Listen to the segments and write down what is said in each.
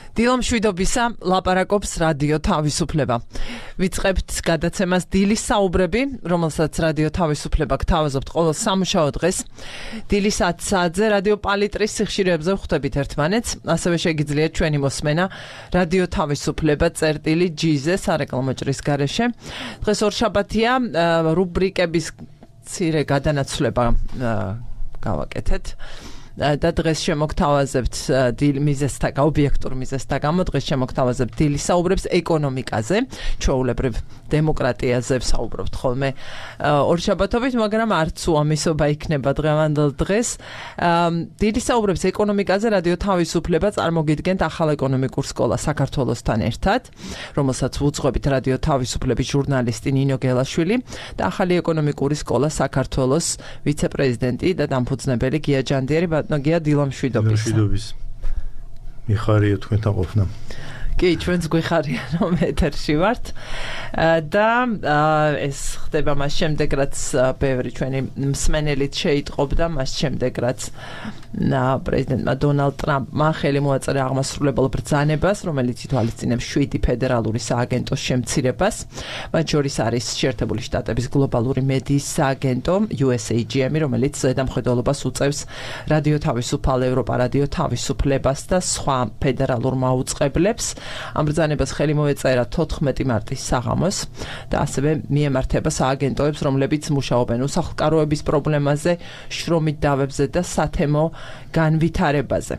დილამ შვიდობისა ლაპარაკობს რადიო თავისუფლება. ვიწყებთ გადაცემას დილის საუბრები, რომელსაც რადიო თავისუფლება გთავაზობთ ყოველ სამუშაო დღეს. დილის 10 საათზე რადიო პალიტრის სიხშირეებზე ვხვდებით ერთმანეთს, ასევე შეგიძლიათ ჩვენი მოსმენა რადიო თავისუფლება წერტილი G-ზე სარეკლამო ჭრის გარეშე. დღეს ორშაბათია, რუბრიკების მცირე გადანაცვლება გავაკეთეთ. და დღეს შემოგთავაზებთ მიზეზთა ობიექტურ მიზეზთა გამო დღეს შემოგთავაზებთ დილის საუბრებს ეკონომიკაზე, ჩვეულებრივ დემოკრატიაზე ვსაუბრობთ ხოლმე ორშაბათობით, მაგრამ არც უამისობა იქნება დღევანდელ დღეს. დილის საუბრებს ეკონომიკაზე რადიო თავისუფლება წარმოგიდგენთ ახალ ეკონომიკურ სკოლას საქართველოსთან ერთად, რომელსაც უძღვებით რადიო თავისუფლების ჟურნალისტი ნინო გელაშვილი და ახალი ეკონომიკური სკოლა საქართველოს ვიცე-პრეზიდენტი და დამფუძნებელი გია ჯანდიერი. Გია დილამ შვიდობის. მიხარია თქვენთან ყოფნა. კი, ჩვენც გვიხარია რომ ეთერში ვართ. და ეს ხდება მას შემდეგ, რაც ბევრი ჩვენი მსმენელით შეიტყობდა, მას შემდეგ, რაც პრეზიდენტმა დონალდ ტრამპმა ხელი მოაწერა აღმასრულებელ ბრძანებას, რომელიც ითვალისწინებს 7 ფედერალური სააგენტოს შემცირებას. მათ შორის არის შეერთებული შტატების გლობალური მედიის სააგენტო USAGM, რომელიც ზედამხედველობას უწევს რადიო თავისუფალ ევროპა, რადიო თავისუფლებას და სხვა ფედერალურ მაუწყებლებს. ამ ბრძანებას ხელი მოეწერა 14 მარტის საღამოს და ასევე მიემართება სააგენტოებს, რომლებიც მუშაობენ უსახლკაროების პრობლემაზე, შრომით დავებზე და სათემო განვითარებაზე.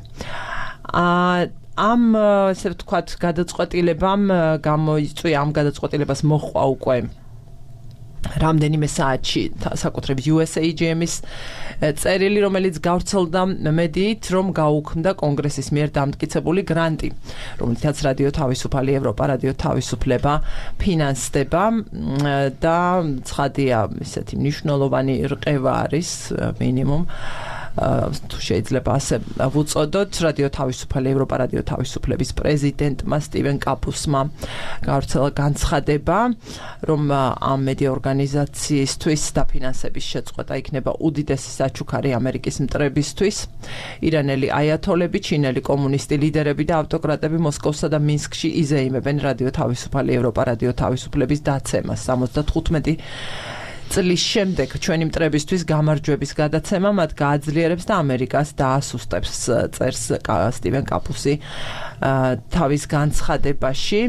ამ ესე ვთქვათ, გადაწყვეტილებამ გამოიწვია, ამ გადაწყვეტილებას მოჰყვა უკვე რამდენიმე საათში საკუთრებით USAGM-ის წერილი, რომელიც გავრცელდა მედიით, რომ გაუქმდა კონგრესის მიერ დამტკიცებული გრანტი, რომელთაც რადიო თავისუფალი ევროპა, რადიო თავისუფლება ფინანსდება და ცხადია, ისეთი მნიშვნელოვანი რყევა არის მინიმუმ. თუ შეიძლება ასე ვუწოდოთ, რადიო თავისუფალი ევროპა, რადიო თავისუფლების პრეზიდენტმა სტივენ კაპუსმა გავრცელა განცხადება, რომ ამ მედია ორგანიზაციისთვის დაფინანსების შეწყვეტა იქნება უდიდესი საჩუქარი ამერიკის მტრებისთვის. ირანელი აიათოლები, ჩინელი კომუნისტი ლიდერები და ავტოკრატები მოსკოვსა და მინსკში იზეიმებენ რადიო თავისუფალი ევროპა, რადიო თავისუფლების დაცემას. 75 წლის შემდეგ ჩვენი მტრებისთვის გამარჯვების გადაცემა მათ გააძლიერებს და ამერიკას დაასუსტებს, წერს სტივენ კაპუსი თავის განცხადებაში.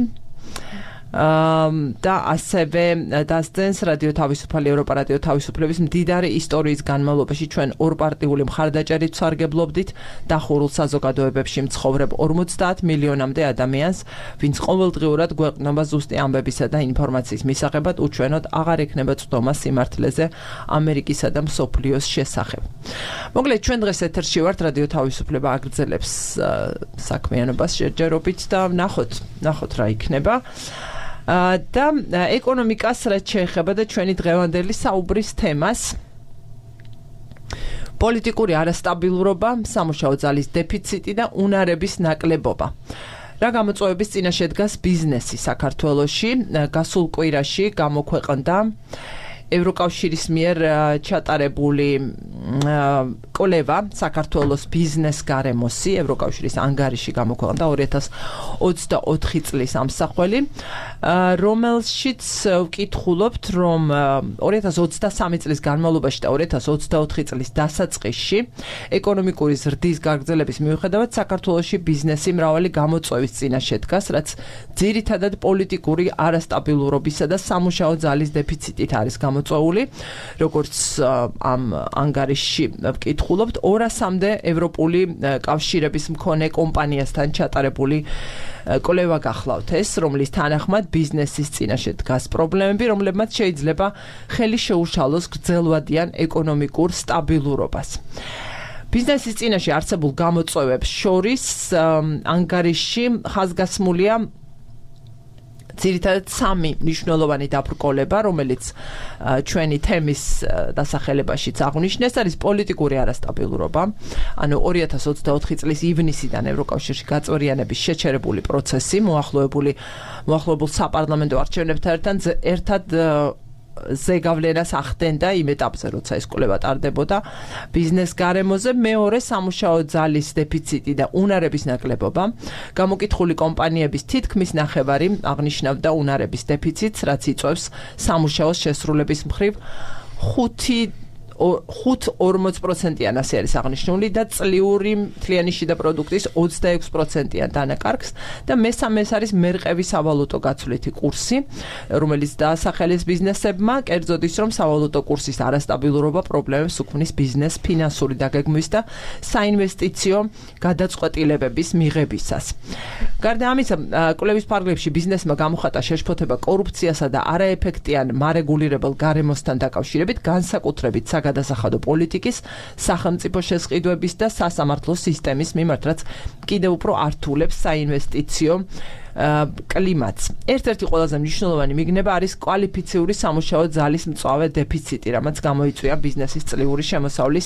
და ასევე დასძენს რადიო თავისუფალი ევროპა, რადიო თავისუფლების მდიდარი ისტორიის განმავლობაში ჩვენ ორპარტიული მხარდაჭერით ვსარგებლობდით დახურულ საზოგადოებებში მცხოვრებ 50 მილიონამდე ადამიანს, ვინც ყოველდღიურად გვეყნობა ზუსტი ამბებისა და ინფორმაციის მისაღებად, უჩვენოდ აღარ ექნება წვდომა სიმართლეზე ამერიკისა და მსოფლიოს შესახებ. მოკლედ, ჩვენ დღეს ეთერში ვართ, რადიო თავისუფლება აგრძელებს საქმიანობას შეჯერობით და ნახოთ რა იქნება. და ეკონომიკას რაც შეეხება და ჩვენი დღევანდელი საუბრის თემას, პოლიტიკური არასტაბილურობა, სამუშაო ძალის დეფიციტი და უნარების ნაკლებობა. რა გამოწვევების წინაშე დგას ბიზნესი საქართველოში? გასულ კვირაში გამოქვეყნდა ევროკავშირის მიერ ჩატარებული კვლევა საქართველოს ბიზნეს გარემოსი, ევროკავშირის ანგარიში გამოქვეყნდა 2024 წლის ამსახველი, რომელშიც ვკითხულობთ, რომ 2023 წლის განმავლობაში და 2024 წლის დასაწყისში ეკონომიკური ზრდის გაგრძელების მიუხედავად საქართველოში ბიზნესი მრავალი გამოწვევის წინაშე დგას, რაც ძირითადად პოლიტიკური არასტაბილურობისა და სამუშაო ძალის დეფიციტით არის წვეული, როგორც ამ ანგარიშში ვკითხულობთ, 200-მდე ევროპული კავშირების მქონე კომპანიასთან ჩატარებული კვლევა გახლავთ ეს, რომლის თანახმად ბიზნესის წინაშე დგას პრობლემები, რომლებმაც შეიძლება ხელი შეუშალოს გრძელვადიან ეკონომიკურ სტაბილურობას. ბიზნესის წინაშე არსებულ გამოწვევებს შორის ანგარიშში ხაზგასმულია ძირითადად 3 მნიშვნელოვანი დაბრკოლება, რომელიც ჩვენი თემის დასახელებაშიც აღნიშნეს, არის პოლიტიკური არასტაბილურობა, ანუ 2024 წლის ივნისიდან ევროკავშირში გაწევრიანების შეჩერებული პროცესი, მოახლოებულ საპარლამენტო არჩევნებთან ერთად ზეგავლენას ახდენდა იმ ეტაპზე, როცა ეს კვლევა ტარდებოდა ბიზნეს გარემოზე. მეორე, სამუშაო ძალის დეფიციტი და უნარების ნაკლებობა. გამოკითხული კომპანიების თითქმის ნახევარი აღნიშნავდა უნარების დეფიციტს, რაც იწვევს სამუშაოს შესრულების მხრივ 5-40%-იან ასე არის აღნიშნული და წლიური მთლიანი შიდა პროდუქტის 26%-იან დანაკარგს და მესამე ეს არის მერყევის სავალუტო გაცვლითი კურსი, რომელიც დაასახელეს ბიზნესებმა, კერძოდ ის, რომ სავალუტო კურსის არასტაბილურობა პრობლემებს უქმნის ბიზნეს ფინანსური დაგეგმვის და საინვესტიციო გადაწყვეტილებების მიღებისას. გარდა ამისა, კვლევის ფარგლებში ბიზნესმა გამოხატა შეშფოთება კორუფციასა და არაეფექტიან მარეგულირებელ გარემოსთან დაკავშირებით, განსაკუთრებით გადასახადო პოლიტიკის, სახელმწიფო შესყიდვების და სასამართლო სისტემის მიმართ, რაც კიდევ უფრო ართულებს საინვესტიციო კლიმატს. ერთ-ერთი ყველაზე მნიშვნელოვანი მიგნება არის კვალიფიციური სამუშაო ძალის მწვავე დეფიციტი, რამაც გამოიწვია ბიზნესის წლიური შემოსავლის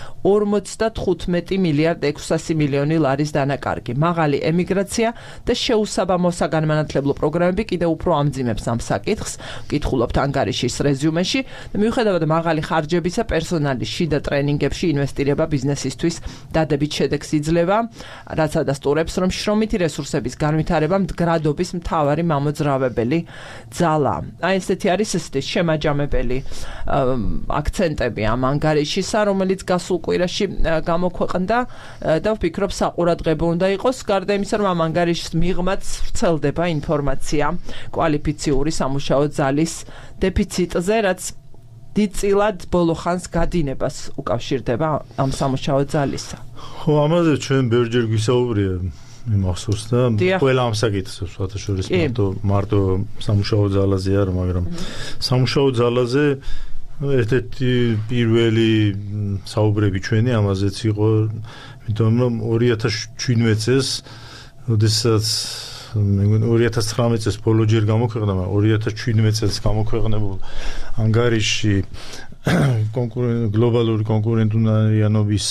55 მილიარდ 600 მილიონი ლარის დანაკარგი. მაღალი ემიგრაცია და შეუსაბამო საგანმანათლებლო პროგრამები კიდევ უფრო ამძიმებს ამ საკითხს. ვკითხულობთ ანგარიშის რეზიუმეში. მიუხედავად მაღალი ხარჯებისა, პერსონალის შიდა ტრენინგებში ინვესტირება ბიზნესისთვის დადებით შედეგს იძლევა, რაც ადასტურებს, რომ შრომითი რესურსების განვითარება მდგრადობის მთავარი მამოძრავებელი ძალა. აი ესეთი არის შემაჯამებელი აქცენტები ამ ანგარიშისა, რომელიც გასულ კვირაში გამოქვეყნდა და ვფიქრობ საყურადღებო უნდა იყოს. გარდა იმისა, რომ ამ ანგარიშის მიღმაც ვრცელდება ინფორმაცია კვალიფიციური სამუშაო ძალის დეფიციტზე, რაც დიდწილად ბოლო ხანს გადინებას უკავშირდება ამ სამუშაო ძალისა. ხო, ამაზე ჩვენ ბევრჯერ გვისაუბრია მახსოვს და ყველა ამ საკითხს შორის მარტო სამუშაო ძალაზე არა, მაგრამ სამუშაო ძალაზე ერთ-ერთი პირველი საუბრები ჩვენი ამაზეც იყო, იმიტომ რომ 2017 წელს, როდესაც 2019 წელს ბოლო ჯერ გამოქვეყნდა, 2017 წელს გამოქვეყნებულ ანგარიში გლობალური კონკურენტუნარიანობის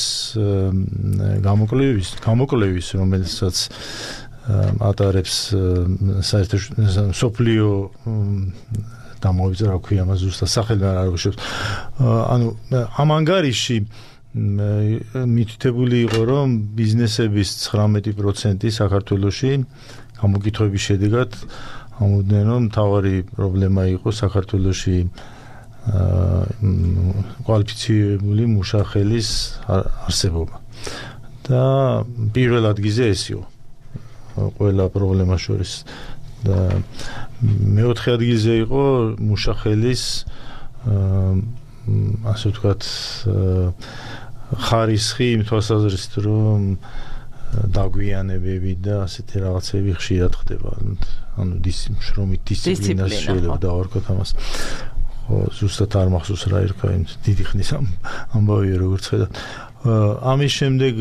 გამოკვლევის, რომელსაც ატარებს საერთაშორისო სოფლიო დამოიწა რა ქვია მას ზუსტად სახელი არ აღნიშნავს. ანუ ამ ანგარიში მითითებული იყო, რომ ბიზნესების 19% საქართველოში გამოკითხვების შედეგად ამოდნენ, რომ მთავარი პრობლემა იყო საქართველოში კვალიფიცირებული მუშახელის არსებობა. და პირველ ადგილზე ეს იყო ყველა პრობლემას შორის. და მეოთხე ადგილზე იყო მუშახელის ასე ვთქვათ ხარისხი იმ თვალსაზრისით, რომ დაგვიანებები და ასეთი რაღაცები ხშირად ხდება. ანუ შრომით დისციპლინას შეიძლება დავარქოთ ამას. ხო, ზუსტად არ მახსოვს რა ერქვა, დიდი ხნის ამბავია როგორც ხედავ. ამის შემდეგ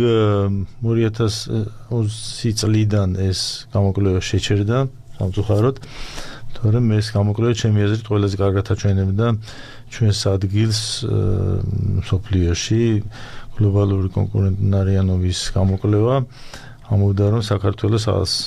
2020 წლიდან ეს გამოკვლევა შეჩერდა სამწუხაროდ, თორემ ეს გამოკვლევა ჩემი აზრით ყველაზე კარგად აჩვენებდა ჩვენს ადგილს მსოფლიოში. გლობალური კონკურენტუნარიანობის გამოკვლევა ამბობდა, რომ საქართველოს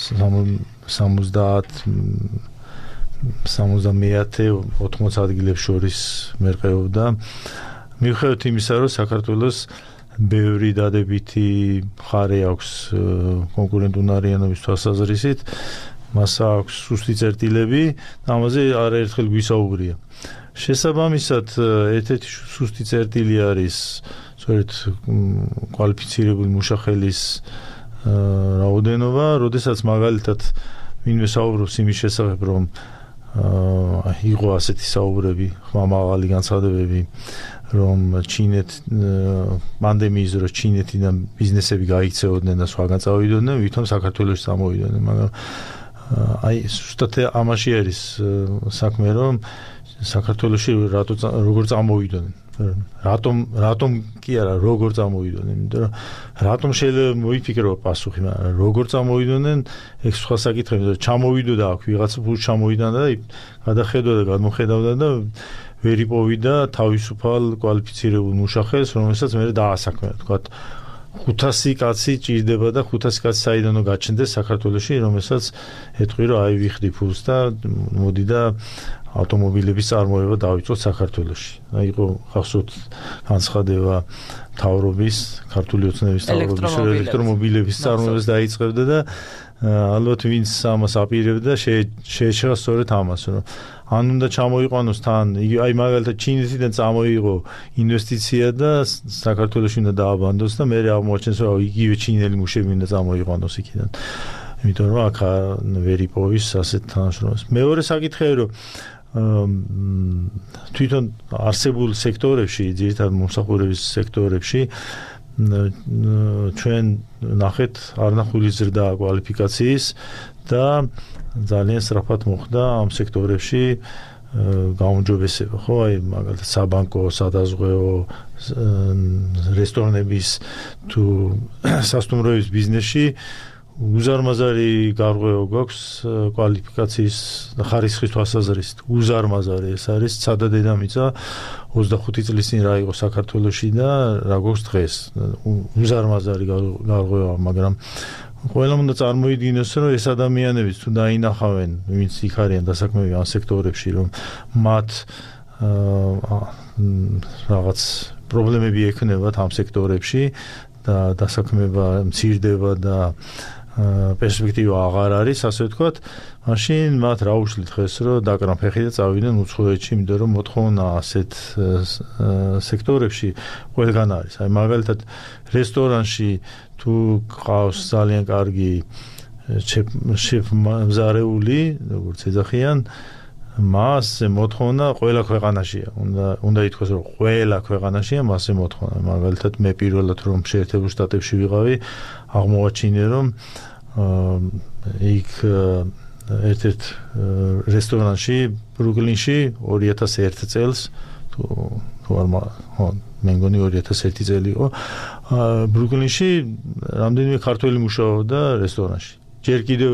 70-80 ადგილებს შორის მერყეობდა. მიუხედავად იმისა, რომ საქართველოს ბევრი დადებითი მხარე აქვს კონკურენტუნარიანობის თვალსაზრისით, მას აქვს სუსტი წერტილები და ამაზე არაერთხელ გვისაუბრია. შესაბამისად, ერთ-ერთი სუსტი წერტილი არის სწორედ კვალიფიცირებული მუშახელის რაოდენობა, როდესაც მაგალითად ვინმე საუბრობს იმის შესახებ, რომ იყო ასეთი საუბრები, ხმამაღალი განცხადებები, რომ პანდემიის დროს ჩინეთიდან ბიზნესები გაიქცეოდნენ და სხვაგან წავიდოდნენ, ვითომ საქართველოში წამოვიდოდნენ, მაგრამ აი ზუსტად ამაში არის საქმე, რომ საქართველოში როგორ წამოვიდოდნენ. რატომ კი არა, როგორ წამოვიდოდნენ, იმიტომ რომ რატომ შეიძლება მოიფიქრო პასუხი, მაგრამ როგორ წამოვიდოდნენ, ეგ სხვა საკითხია, იმიტომ რომ ჩამოვიდოდა აქ ვიღაცა ფულს ჩამოვიდა და გადახედვა და გამოხედავდა და ვერ იპოვიდა თავისუფალ კვალიფიცირებულ მუშახელს, რომელსაც მე დაასაქმეა, თქვა 500 კაცი ჭირდება და 500 კაცი საიდანო გაჩნდეს საქართველოში, რომელსაც ეთქვი, რომ აი ვიხდი ფულს და მოდი და ავტომობილების წარმოება დაიწყო საქართველოში. იყო ხახსოვთ განცხადება მთავრობის, ქართული ოცნების მთავრობის ელექტრომობილების წარმოებას დაიწყებდა და ალბათ ვინც ამას აპირებდა შეეჩერა სწორედ ამას, რომ ან უნდა ჩამოიყვანოს თან, აი მაგალითად ჩინეთიდან წამოიღო ინვესტიცია და საქართველოში უნდა დააბანდოს და მე აღმოაჩენს რომ იგივე ჩინელი მუშები უნდა წამოიყვანოს იქიდან. იმიტომ რომ აქ ვერ იპოვის ასეთ თანამშრომლობას. მეორე საკითხია რომ თვითონ არსებულ სექტორებში, ძირითადად მომსახურების სექტორებში ჩვენ ნახეთ არნახული ზრდა კვალიფიკაციის და ძალიან სწრაფად მოხდა ამ სექტორებში გაუმჯობესება, ხო, აი მაგალითად საბანკო, სადაზღვევო, რესტორნების თუ სასტუმროების ბიზნესში უზარმაზარი გარღვევა გვაქვს კვალიფიკაციის ხარისხის თვალსაზრისით. უზარმაზარი ეს არის ცადა დედამიწა 25 წლის წინ რა იყო საქართველოში და რა გვაქვს დღეს. უზარმაზარი გარღვევა, მაგრამ ყველამ უნდა წარმოიდგინოს, რომ ეს ადამიანებიც თუ დაინახავენ, ვინც იქ არიან დასაქმები ამ სექტორებში, რომ მათ რაღაც პრობლემები ექნებათ ამ სექტორებში და დასაქმება მცირდება და პერსპექტივა აღარ არის, ასე ვთქვათ, მაშინ მათ რა უშლით ხეს, რომ დაკრან ფეხი და წავიდნენ უცხოეთში, იმიტომ რომ მოთხოვნა ასეთ სექტორებში ყველგან არის. აი მაგალითად რესტორანში თუ ყავს ძალიან კარგი შეფმზარეული, როგორც ეძახიან, მასზე მოთხოვნა ყველა ქვეყანაშია. უნდა ითქვას, რომ ყველა ქვეყანაშია მასზე მოთხოვნა. მაგალითად მე პირველად რომ შეერთებულ შტატებში ვიყავი, აღმოვაჩინე რომ იქ ერთ-ერთ რესტორანში ბრუკლინში 2001 წელს თუ არ მე მგონი 2001 წელი იყო, ბრუკლინში რამდენიმე ქართველი მუშაობდა რესტორანში. ჯერ კიდევ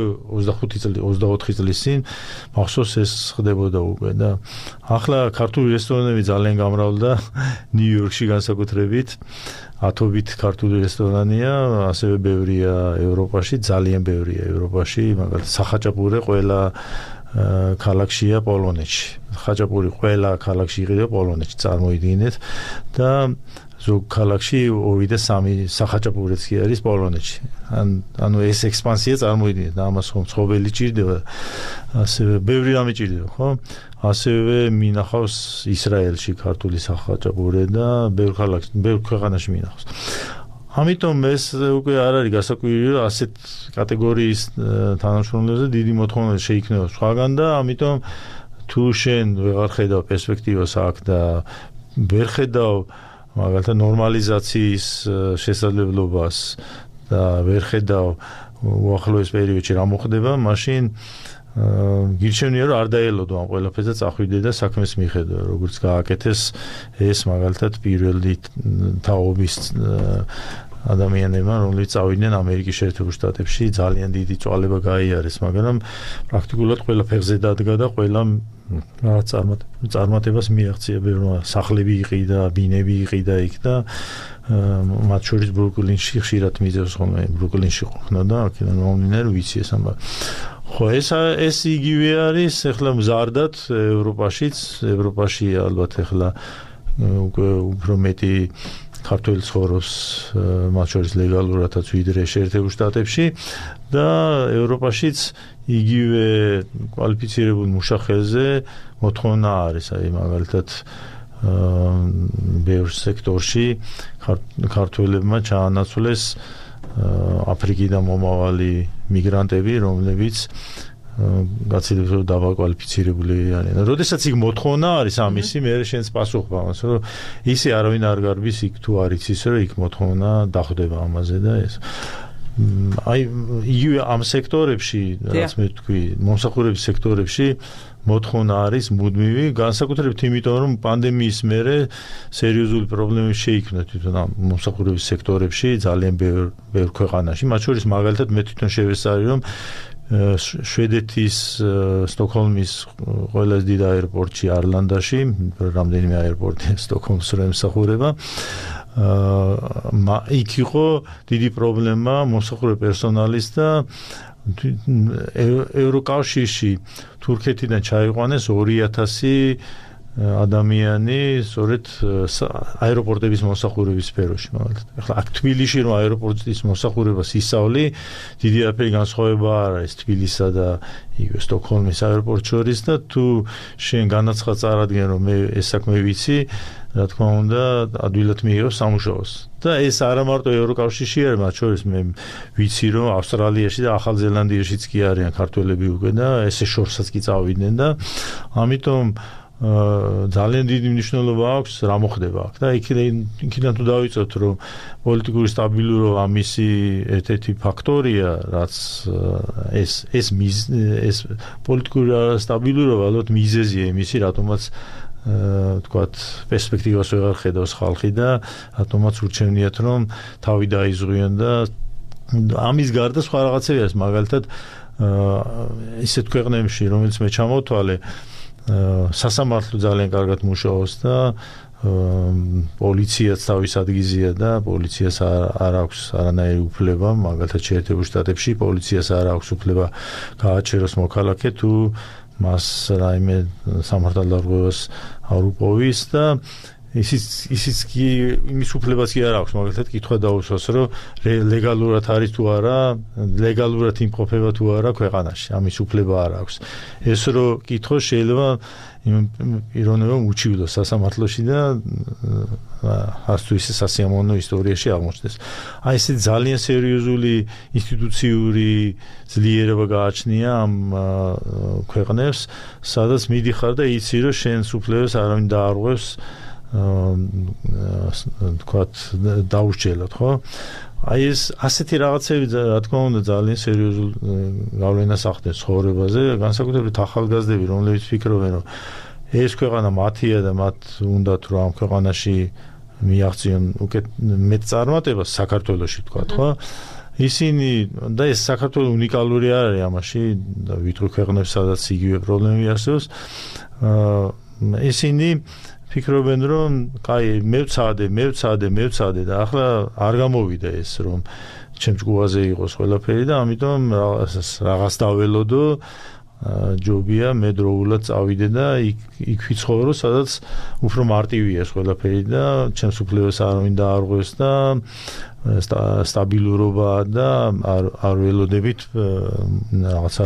24 წლის წინ მახსოვს ეს ხდებოდა უკვე და ახლა ქართული რესტორანები ძალიან გამრავლდა ნიუ-იორკში განსაკუთრებით. ათობით ქართული რესტორანია, ასევე ბევრია ევროპაში, ძალიან ბევრია ევროპაში, მაგალითად სახაჭაპურე ყველა ქალაქშია პოლონეთში. ხაჭაპური ყველა ქალაქში იყიდა პოლონეთში, წარმოიდგინეთ და ზოგ ქალაქში 2 და 3 სახაჭაპურეც კი არის პოლონეთში. ანუ ეს ექსპანსია წარმოიდგინეთ, ამას ხომ ცხოველი ჭირდება, ასევე ბევრი რამე ჭირდება, ხო? ასევე მინახავს ისრაელში ქართული სახაჭაპურე და ბევრ ქალაქში, ბევრ ქვეყანაში მინახავს. ამიტომ ეს უკვე არ არის გასაკვირი, რომ ასეთ კატეგორიის თანამშრომლებზე დიდი მოთხოვნა შეიქმნება სხვაგან და ამიტომ თუ შენ ვეღარ ხედავ პერსპექტივას აქ და ვერ ხედავ მაგალითად ნორმალიზაციის შესაძლებლობას და ვერ ხედავ უახლოეს პერიოდში რა მოხდება, მაშინ გირჩევნია რომ არ დაელოდო ამ ყველაფერს და წახვიდე და საქმეს მიხედო, როგორც გააკეთეს ეს მაგალითად პირველი თაობის ადამიანებმა, რომლებიც წავიდნენ ამერიკის შეერთებულ შტატებში, ძალიან დიდი წვალება გაიარეს, მაგრამ პრაქტიკულად ყველა ფეხზე დადგა და ყველა რაღაც წარმატებას მიაღწია, ბევრმა სახლები იყიდა, ბინები იყიდა იქ და მათ შორის ბრუკლინში ხშირად მიძევს ხოლმე, ბრუკლინში ყოფნა და აქედან მომდინარე ვიცი ეს ამბავი. ხო, ეს იგივე არის, ეხლა მზარდად ევროპაში ალბათ ეხლა უკვე უფრო მეტი ქართველი ცხოვრობს, მათ შორის ლეგალურადაც ვიდრე შეერთებულ შტატებში და ევროპაშიც იგივე კვალიფიცირებულ მუშახელზე მოთხოვნა არის, აი მაგალითად ბევრ სექტორში ქართველებმა ჩაანაცვლეს აფრიკიდან მომავალი მიგრანტები, რომლებიც გაცილებით დავაკვალიფიცირებული არიან. როდესაც იქ მოთხოვნა არის ამისი, მე შენს პასუხობ ამას, რომ ისე არავინ არ გარბის იქ თუ არ იცის, რომ იქ მოთხოვნა დახვდება ამაზე და ეს. აი იგივე ამ სექტორებში, რაც მე თქვი, მომსახურების სექტორებში მოთხოვნა არის მუდმივი, განსაკუთრებით იმიტომ, რომ პანდემიის მერე სერიოზული პრობლემები შეიქმნა თვითონ ამ მომსახურების სექტორებში ძალიან ბევრ ქვეყანაში, მათ შორის მაგალითად მე თვითონ შევესწარი, რომ შვედეთის სტოკჰოლმის ყველაზე დიდ აეროპორტში არლანდაში, რამდენიმე აეროპორტი სტოკჰოლმს რო ემსახურება, იქ იყო დიდი პრობლემა მომსახურე პერსონალის და ევროკავშირში თურქეთიდან ჩაიყვანეს 2000 ადამიანი სწორედ აეროპორტების მოსახურების სფეროში მაგალითად. ახლა აქ თბილისში რომ აეროპორტის მოსახურებას ისწავლი, დიდი არაფერი განსხვავება არ არის თბილისსა და იგივე სტოკჰოლმის აეროპორტ შორის და თუ შენ განაცხად წარადგენ რომ მე ეს საქმე ვიცი, რა თქმა უნდა, ადვილად მიიღებს სამუშაოს. და ეს არა მარტო ევროკავშირში არის, მათ შორის მე ვიცი რომ ავსტრალიაში და ახალ ზელანდიაშიც კი არიან ქართველები უკვე და ესე შორსაც კი წავიდნენ და ამიტომ ძალიან დიდი მნიშვნელობა აქვს რა მოხდება აქ და იქიდან თუ დავიწყებთ რომ პოლიტიკური სტაბილურობა მისი ერთ-ერთი ფაქტორია რაც ეს პოლიტიკური სტაბილურობა ალბათ მიზეზია იმისი რატომაც თქვათ პერსპექტივას ვეღარ ხედავს ხალხი და რატომაც ურჩევნიათ რომ თავი დაიზღვიან და ამის გარდა სხვა რაღაცები არის მაგალითად ისეთ ქვეყნებში რომელიც მე ჩამოვთვალე სასამართლო ძალიან კარგად მუშაობს და პოლიციაც თავის ადგილზეა და პოლიციას არ აქვს არანაირი უფლება მაგალითად შეერთებულ შტატებში პოლიციას არ აქვს უფლება გააჩეროს მოქალაქე თუ მას რაიმე სამართალდარღვევას არ უპოვის და ისიც კი იმის უფლებაც კი არ აქვს მაგალითად კითხვა დაუსვას რომ ლეგალურად არის თუ არა ლეგალურად იმყოფება თუ არა ქვეყანაში ამის უფლება არ აქვს ეს რო კითხოს შეიძლება ირონია უჩივლოს სასამართლოში და არც თუ ისე სასიამოვნო ისტორიაში აღმოჩნდეს აი ესე ძალიან სერიოზული ინსტიტუციური ძლიერება გააჩნია ამ ქვეყნებს სადაც მიდიხარ და იცი რომ შენს უფლებებს არავინ დაარღვევს თქვათ დაუსჯელოთ ხო აი ეს ასეთი რაღაცები რა თქმა უნდა ძალიან სერიოზულ გავლენას ახდენს ცხოვრებაზე განსაკუთრებით ახალგაზრდები რომლებიც ფიქრობენ რომ ეს ქვეყანა მათია და მათ უნდათ რომ ამ ქვეყანაში მიაღწიონ უკეთ მეტ წარმატებას საქართველოში თქვათ ხო ისინი და ეს საქართველო უნიკალური არ არის ამაში და ვიტყვი ქვეყნებს სადაც იგივე პრობლემები არსებობს ისინი ფიქრობენ რომ კაი მევცადე და ახლა არ გამოვიდა ეს რომ ჩემ ჯგუფაზე იყოს ყველაფერი და ამიტომ რაღაც დაველოდო ჯობია მე დროულად წავიდე და იქ ვიცხოვრო სადაც უფრო მარტივია ეს ყველაფერი და ჩემს უფლებებს არავინ დაარღვევს და სტაბილურობა და არ ველოდებით რაღაცა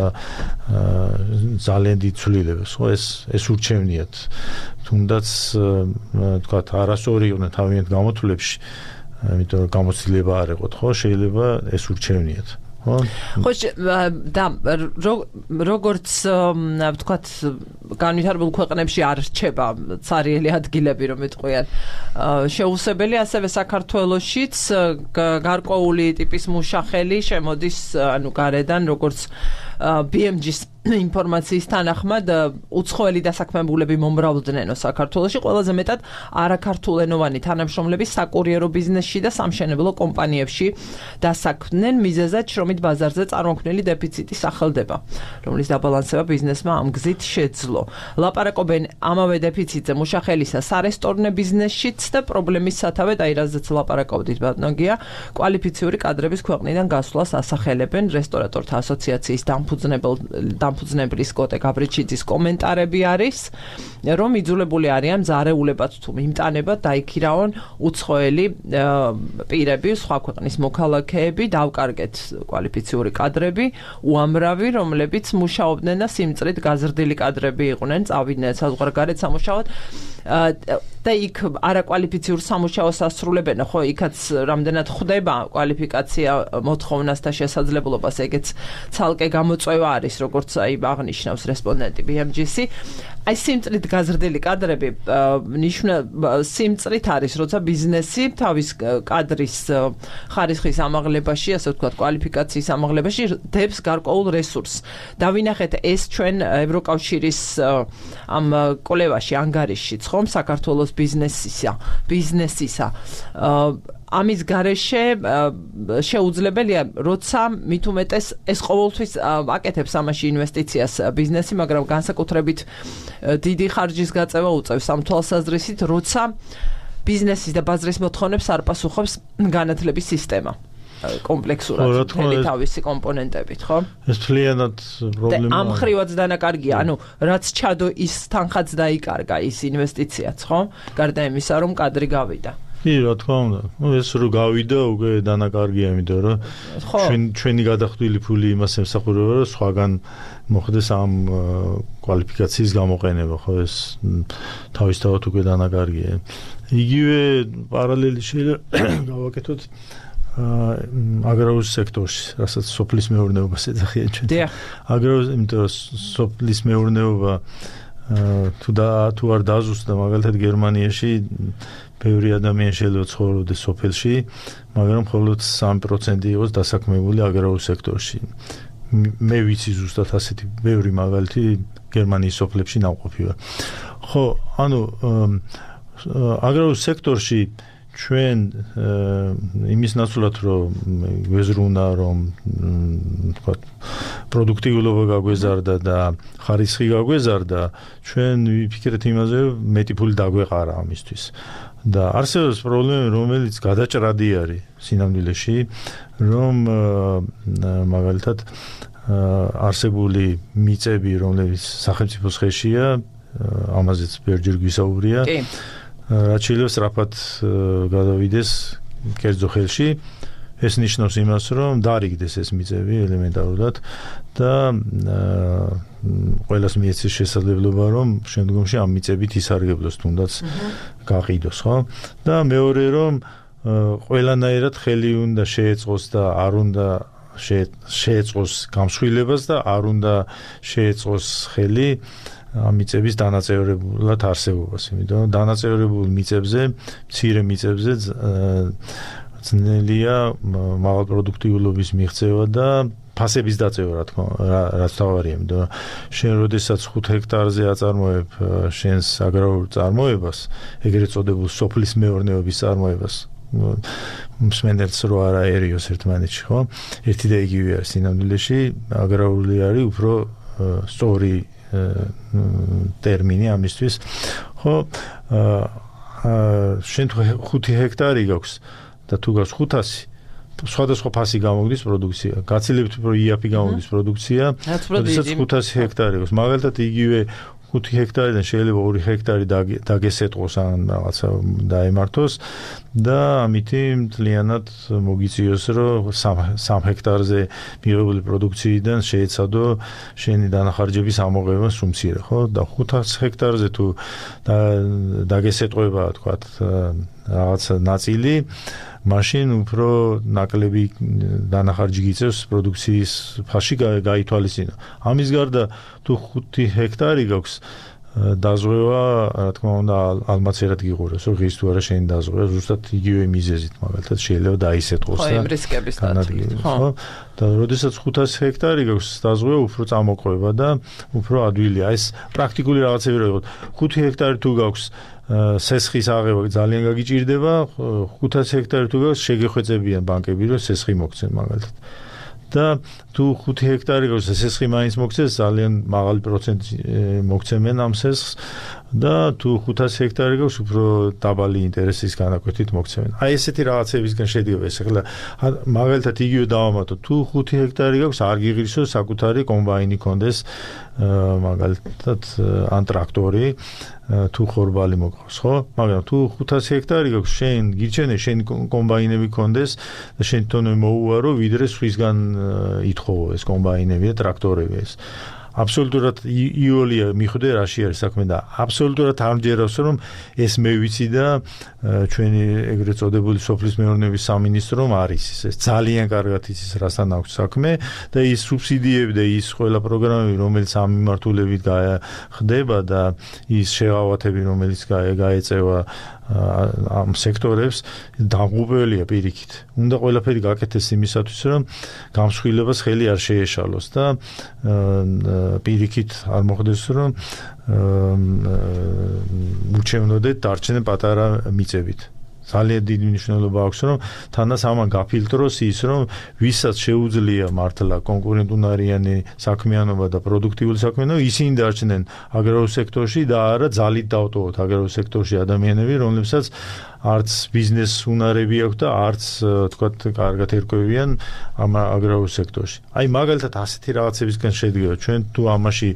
ძალიან დიდ ცვლილებას ხო ეს ურჩევნიათ თუნდაც თქვათ არასწორი იყვნენ თავიანთ გამოთვლებში იმიტომ რომ გამოცდილება არ ეყოთ ხო შეიძლება ეს ურჩევნიათ ხო და როგორც ვთქვათ განვითარებულ ქვეყნებში არ რჩება ცარიელი ადგილები რომ იტყვიან შეუსებელი ასევე საქართველოშიც გარკვეული ტიპის მუშახელი შემოდის ანუ გარედან როგორც BMG-ს ინფორმაციის თანახმად უცხოელი დასაქმებულები მომრავლდებნენო საქართველოში ყველაზე მეტად არაქართულენოვანი თანამშრომლები საკურიერო ბიზნესში და სამშენებლო კომპანიებში დასაქმდნენ მიზეზად შრომით ბაზარზე წარმოქმნილი დეფიციტი სახელდება რომლის დაბალანსება ბიზნესმა ამ გზით შეძლო ლაპარაკობენ ამავე დეფიციტზე მუშახელისა სარესტორნე ბიზნესშიც და პრობლემის სათავედ აი რაზეც ლაპარაკობდით ბატონგია კვალიფიციური კადრების ქვეყნიდან გასვლას ასახელებენ რესტორატორთა ასოციაციის დამფუძნებლის კოტე გაბრიჩიძის კომენტარები არის რომ იძულებული არიან მზარეულებად თუ მიმტანებად დაიქირავონ უცხოელი პირები სხვა ქვეყნის მოქალაქეები დავკარგეთ კვალიფიციური კადრები უამრავი რომლებიც მუშაობდნენ და სიმწრით გაზრდილი კადრები იყვნენ წავიდნენ საზღვარგარეთ სამუშაოდ და იქ არაკვალიფიციურ სამუშაოს ასრულებენ ხო იქაც რამდენად ხვდება კვალიფიკაცია მოთხოვნას და შესაძლებლობას ეგეც ცალკე გამოწვევა არის როგორც აი აღნიშნავს რესპონდენტი BMG-ს აი სიმწრით გაზრდილი კადრები სიმწრით არის როცა ბიზნესი თავის კადრის ხარისხის ამაღლებაში ასე ვთქვათ კვალიფიკაციის ამაღლებაში დებს გარკვეულ რესურსს დავინახეთ ეს ჩვენ ევროკავშირის ამ კოლევაში ანგარიშშიც ხომ საქართველოს ბიზნესისა ამის გარეშე შეუძლებელია როცა მით უმეტეს ეს ყოველთვის აკეთებს ამაში ინვესტიციას ბიზნესი მაგრამ განსაკუთრებით დიდი ხარჯის გაწევა უწევს ამ თვალსაზრისით როცა ბიზნესის და ბაზრის მოთხოვნებს არ პასუხობს განათლების სისტემა კომპლექსურად მთელი თავისი კომპონენტებით, ხო? ეს მთლიანად პრობლემაა. ამ ხრივაც დანაკარგია, ანუ რაც ჩადო ის თანხაც დაიკარგა ის ინვესტიციაც, ხო? გარდა იმისა, რომ კადრი გავიდა. კი, რა თქმა უნდა. ეს რო გავიდა, უკვე დანაკარგია, იმიტომ რომ ჩვენი გადახდილი ფული იმას ემსახურება, რომ სხვაგან მოხდეს ამ კვალიფიკაციის გამოყენება, ხო, ეს თავისთავად უკვე დანაკარგია. იგივე პარალელი შეიძლება გავაკეთოთ აგრარულ სექტორში, რასაც სოფლის მეურნეობას ეძახიან ჩვენ. აგრარულ, იმიტომ რომ სოფლის მეურნეობა თუ არ დაზუსტდა, მაგალითად გერმანიაში ბევრი ადამიანი შეიძლება ცხოვრობდეს სოფელში, მაგრამ მხოლოდ 3% იყოს დასაქმებული აგრარულ სექტორში. მე ვიცი ზუსტად ასეთი ბევრი მაგალითი გერმანიის სოფლებში ნამყოფი ვარ. ხო, ანუ აგრარულ სექტორში ჩვენ იმის ნაცვლად რომ გვეზრუნა რომ თქვა პროდუქტიულობა გაგვეზარდა და ხარისხი გაგვეზარდა, ჩვენ ვიფიქრეთ იმაზე, მეტი ფული დაგვეყარა ამისთვის. და არსებობს პრობლემა, რომელიც გადაჭრადი არის სინამდვილეში, რომ მაგალითად არსებული მიწები, რომლებიც სახელმწიფოს ხელშია, ამაზეც ბევრჯერ გვისაუბრია. რაც შეიძლება სწრაფად გადავიდეს კერძო ხელში, ეს ნიშნავს იმას, რომ დარიგდეს ეს მიწები ელემენტარულად და ყველას მიეცეს შესაძლებლობა, რომ შემდგომში ამ მიწებით ისარგებლოს, თუნდაც გაყიდოს, ხო? და მეორე, რომ ყველანაირად ხელი უნდა შეეწყოს და არ უნდა შეეწყოს გამსხვილებას და არ უნდა შეეწყოს ხელი მიწების დანაწევრებულად არსებობას, იმიტომ რომ დანაწევრებულ მიწებზე, მცირე მიწებზე ძნელია მაღალპროდუქტიულობის მიღწევა და ფასების დაწევა, რაც თავარია, იმიტომ რომ შენ როდესაც 5 ჰექტარზე აწარმოებ შენს აგრარულ წარმოებას, ეგრეთ წოდებულ სოფლის მეურნეობის წარმოებას, მსმენელს რო არა ერიოს ერთმანეთში, ხო? ერთი და იგივე არის სინამდვილეში, აგრარული არის უფრო სწორი ტერმინი ამისთვის, ხო? შენ 5 ჰექტარი გაქვს და თუ გაქვს 500, სხვადასხვა ფასი გამოგდის პროდუქცია. გაცილებთ უფრო იაფი გამოგდის პროდუქცია, როდესაც 500 ჰექტარი გაქვს. მაგალითად იგივე 5 ჰექტარიდან შეიძლება 2 ჰექტარი დაგესეტყოს ან რაღაცა დაემართოს და ამითი მთლიანად მოგიწიოს, რომ 3 ჰექტარზე მიღებული პროდუქციიდან შეეცადო შენი დანახარჯების ამოღება სუმცირე, ხო? და 500 ჰექტარზე თუ დაგესეტყვება, თქვათ, რაღაცა ნაწილი, მაშინ უფრო ნაკლები დანახარჯი გიწევს პროდუქციის ფასში გაითვალისწინო. ამის გარდა თუ 5 ჰექტარი გაქვს დაზღვევა, რა თქმა უნდა, ალმაცერად გიყურებს, რომ ღირს თუ არა შენი დაზღვევა, ზუსტად იგივე მიზეზით, მაგალითად შეიძლება დაისეტყოს და იმ რისკების დაცვით, ხო? და როდესაც 500 ჰექტარი გაქვს დაზღვევა, უფრო წამოყვება და უფრო ადვილია. ეს პრაქტიკული რაღაცები რა იყო. 5 ჰექტარი თუ გაქვს სესხის აღება ძალიან გაგიჭირდება, 500 ჰექტარი თუ გაქვს შეგეხვეწებიან ბანკები, რომ სესხი მოგცენ მაგალითად. და თუ 5 ჰექტარი გაქვს სესხი მაინც მოგცეს, ძალიან მაღალი პროცენტი მოგცემენ ამ სესხს და თუ 500 ჰექტარი გაქვს, უფრო დაბალი ინტერესის განაკვეთით მოგცემენ. აი ესეთი რაღაცებისგან შედგება ეს. ახლა მაგალითად იგივე დავამატოთ, თუ 5 ჰექტარი გაქვს, არ გიღრისოს საკუთარი კომბაინი კონდეს, მაგალითად ან ტრაქტორი, თუ ხორბალი მოგყავს, ხო? მაგრამ თუ 500 ჰექტარი გაქვს, შენ გირჩენე შენ კომბაინები კონდეს და შენ თვითონ მოუარო, ვიდრე სხვისგან ითხოვო ეს კომბაინები და ტრაქტორები ეს. აბსოლუტურად იოლია მიხვდე რაში არის საქმე და აბსოლუტურად არ მჯერავს, რომ ეს მე ვიცი და ჩვენი ეგრეთ წოდებული სოფლის მეურნეობის სამინისტრომ არის ეს ძალიან კარგად იცის რასთან აქვს საქმე და ის სუბსიდიები და ის ყველა პროგრამები, რომელიც ამ მიმართულებით ხდება და ის შეღავათები, რომელიც გაეწევა ამ სექტორებს, დამღუპველია პირიქით. უნდა ყველაფერი გაკეთდეს იმისათვის, რომ გამსხვილებას ხელი არ შეეშალოს და პირიქით არ მოხდეს, რომ უჩვენოდეთ დარჩენენ პატარა მიწებით. ძალიან დიდი მნიშვნელობა აქვს, რომ თანაც ამან გაფილტროს ის, რომ ვისაც შეუძლია მართლა კონკურენტუნარიანი საქმიანობა და პროდუქტიული საქმიანობა, ისინი დარჩნენ აგრარულ სექტორში და არა ძალით დავტოვოთ აგრარულ სექტორში ადამიანები, რომლებსაც არც ბიზნეს უნარები აქვს და არც თქვათ კარგად ერკვევიან ამ აგრარულ სექტორში. აი მაგალითად ასეთი რაღაცებისგან შედგება. ჩვენ თუ ამაში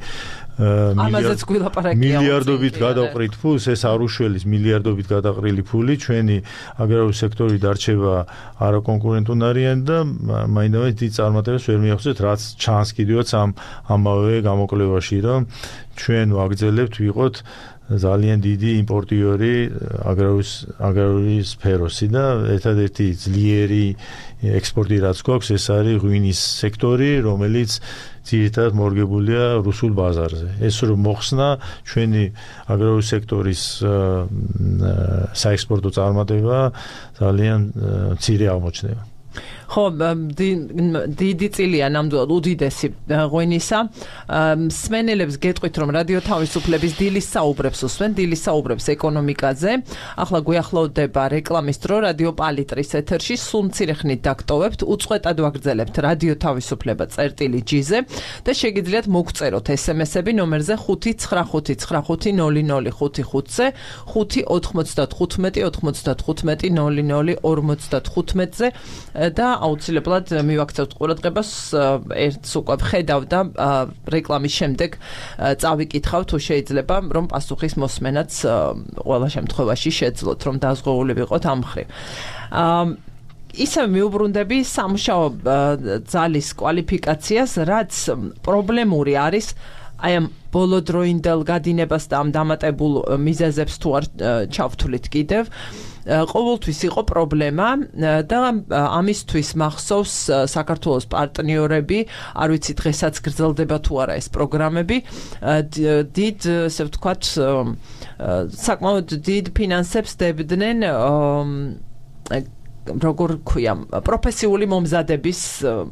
მილიარდობით გადავყრით ფულს, ეს არ უშველის მილიარდობით გადაყრილი ფული, ჩვენი აგრარული სექტორი დარჩება არაკონკურენტუნარიანი და მაინდამაინც დიდ წარმატებას ვერ მიაღწევთ, რაც ჩანს კიდევაც ამავე გამოკვლევაში, რომ ჩვენ ვაგრძელებთ ვიყოთ ძალიან დიდი იმპორტიორი აგრარული სფეროსი და ერთადერთი ძლიერი ექსპორტი რაც გვაქვს, ეს არის ღვინის სექტორი, რომელიც ძირითადად მორგებულია რუსულ ბაზარზე. ეს რომ მოხსნა ჩვენი აგრარული სექტორის საექსპორტო წარმატება ძალიან მცირე აღმოჩნდება. ხო, დიდი წილია ნამდვილად უდიდესი ღვინისა. მსმენელებს გეტყვით, რომ რადიო თავისუფლების დილის საუბრებს უსმენ, დილის საუბრებს ეკონომიკაზე. ახლა გვიახლოვდება რეკლამის დრო რადიო პალიტრის ეთერში. სულ მცირე ხნით დაგტოვებთ, უწყვეტად ვაგრძელებთ რადიო თავისუფლება წერტილი-G-ზე და შეგიძლიათ მოგწეროთ SMS-ები ნომერზე 5995005-ზე, 595-95-00-55-ზე და აუცილებლად მივაქცევთ ყურადღებას ერთს უკვე ვხედავდა რეკლამის შემდეგ წავიკითხავ თუ შეიძლება რომ პასუხის მოსმენაც ყველა შემთხვევაში შეძლოთ რომ დაზღვეული ვიყოთ ამ მხრივ. ისევ მიუბრუნდები სამუშაო ძალის კვალიფიკაციას, რაც პრობლემური არის აი ამ ბოლოდროინდელ გადინებას და ამ დამატებულ მიზეზებს თუ არ ჩავთვლით კიდევ. ყოველთვის იყო პრობლემა და ამისთვის მახსოვს საქართველოს პარტნიორები, არ ვიცი დღესაც გრძელდება თუ არა ეს პროგრამები, დიდ, ესე ვთქვათ, საკმაოდ დიდ ფინანსებს დებდნენ როგორ ქვია, პროფესიული მომზადების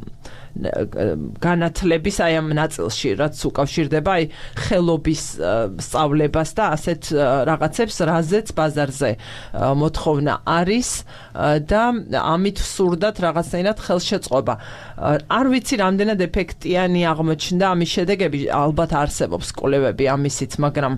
განათლების აი ამ ნაწილში, რაც უკავშირდება აი ხელობის სწავლებას და ასეთ რაღაცებს, რაზეც ბაზარზე მოთხოვნა არის და ამით სურდათ რაღაცნაირად ხელშეწყობა. არ ვიცი რამდენად ეფექტიანი აღმოჩნდა ამის შედეგები, ალბათ არსებობს კვლევები ამისიც, მაგრამ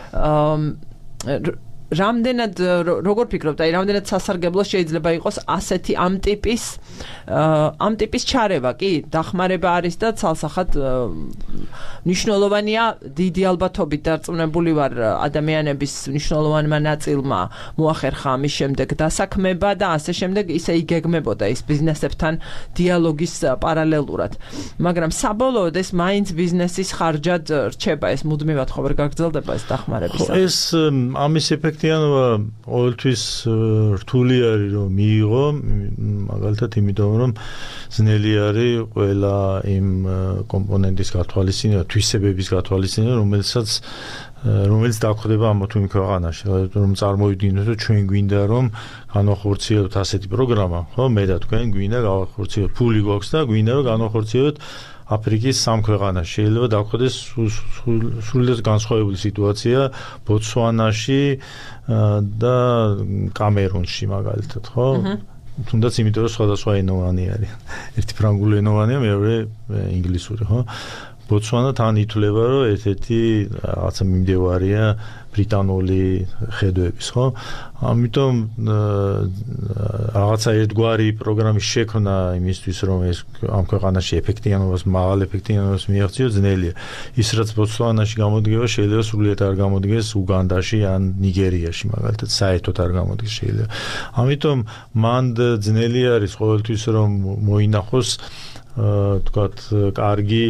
რამდენად როგორ ფიქრობთ, აი რამდენად სასარგებლო შეიძლება იყოს ასეთი ამ ტიპის ჩარევა, კი, დახმარება არის და ცალსახად მნიშვნელოვანია, დიდი ალბათობით დარწმუნებული ვარ ადამიანების მნიშვნელოვანმა ნაწილმა მოახერხა ამის შემდეგ დასაქმება და ასე შემდეგ ისე იგეგმებოდა ის ბიზნესებთან დიალოგის პარალელურად. მაგრამ საბოლოოდ ეს მაინც ბიზნესის ხარჯად რჩება, ეს მუდმივად ხო ვერ გაგრძელდება ეს დახმარებისა. ეს ამის ეფექტიანობა ყოველთვის რთული არის რომ მიიღო, მაგალითად იმიტომ რომ ძნელი არის ყველა იმ კომპონენტის გათვალისწინება, თვისებების გათვალისწინება, რომელიც დაგხვდება ამ თუ იმ ქვეყანაში, რომ წარმოვიდგინოთ, რომ ჩვენ გვინდა რომ განვახორციელოთ ასეთი პროგრამა, ხო, მე და თქვენ გვინდა გავახორციელოთ, ფული გვაქვს და გვინდა რომ განვახორციელოთ აფრიკის სამ ქვეყანაში. შეიძლება დაგხვდეს სრულიად განსხვავებული სიტუაცია ბოტსვანაში და კამერუნში მაგალითად, ხო? თუნდაც იმიტომ რომ სხვადასხვა ენოვანი არის. ერთი ფრანგული ენოვანია, მეორე ინგლისური, ხო? ბოტსვანა თან ითვლება, რომ ერთ-ერთი რაღაცა მიმდევარია ბრიტანული ხედვების, ხო? ამიტომ რაღაცა ერთგვარი პროგრამის შექმნა იმისთვის, რომ ეს ამ ქვეყანაში ეფექტიანობას, მაღალ ეფექტიანობას მიაღწიოს, ძნელია. ის რაც ბოტსვანაში გამოდგება, შეიძლება სრულიად არ გამოდგეს უგანდაში ან ნიგერიაში, მაგალითად, საერთოდ არ გამოდგეს შეიძლება. ამიტომ მან ძნელი არის ყოველთვის რომ მოინახოს, თქვათ, კარგი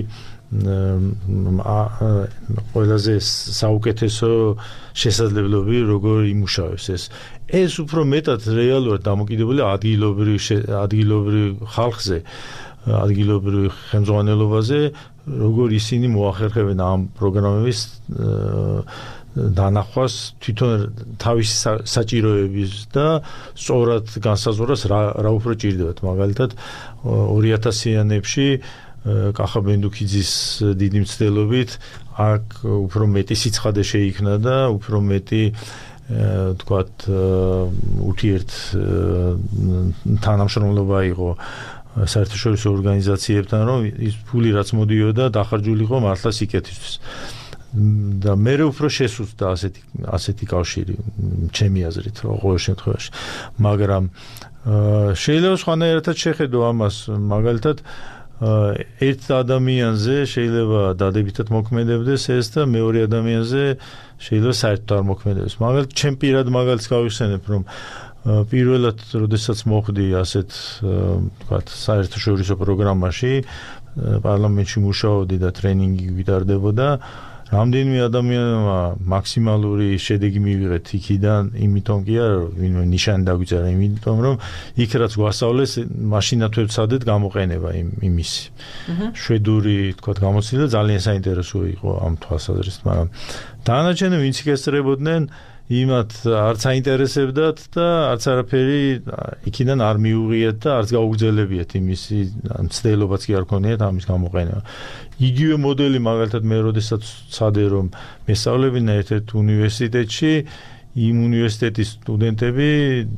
ყველაზე საუკეთესო შესაძლებლობები როგორ იმუშავებს ეს უფრო მეტად რეალურად დამოკიდებულია ადგილობრივ ხალხზე, ადგილობრივ ხელმძღვანელობაზე, როგორ ისინი მოახერხებენ ამ პროგრამების დანახვას თვითონ თავისი საჭიროების და სწორად განსაზღვრას რა უფრო ჭირდებათ. მაგალითად 2000-იანებში კახა ბენდუქიძის დიდი მცდელობით აქ უფრო მეტი სიცხადე შეიქმნა და უფრო მეტი თქვათ ურთიერთ თანამშრომლობა იყო საერთაშორისო ორგანიზაციებთან, რომ ის ფული რაც მოდიოდა დახარჯულიყო მართლა სიკეთისთვის. და მე უფრო შესუსტდა ასეთი კავშირი ჩემი აზრით, ყოველ შემთხვევაში. მაგრამ შეიძლება სხვანაირად შეხედო ამას, მაგალითად ერთ ადამიანზე შეიძლება დადებითად მოქმედებდეს ეს და მეორე ადამიანზე შეიძლება საერთოდ არ მოქმედებს. მაგალითად, ჩემ პირად მაგალითს გავიხსენებ, რომ პირველად, როდესაც მოხვდი ასეთ, ვთქვათ, საერთაშორისო პროგრამაში, პარლამენტში მუშაობდი და ტრენინგი ვიტარდებოდა, რამდენიმე ადამიანმა მაქსიმალური შედეგი მივიღეთ იქიდან, იმიტომ კი არა, ვინმე ნიშანი დაგვიწერა, იმიტომ რომ იქ რაც გვასწავლეს, მაშინაც ვცადეთ გამოყენება იმისი. შვედური, თქვათ, გამოცდილება ძალიან საინტერესო იყო ამ თვალსაზრისით, მაგრამ დანარჩენი ვინც იქესწრებოდნენ, იმათ არც აინტერესებდათ და არც არაფერი იქიდან არ მიუღიათ და არც გაუგრძელებიათ იმისი მცდელობაც კი არ ქონიათ ამის გამოყენება. იგივე მოდელი მაგალითად მე როდესაც ვცადე რომ მესწავლებინა ერთ-ერთ უნივერსიტეტში, იმ უნივერსიტეტის სტუდენტები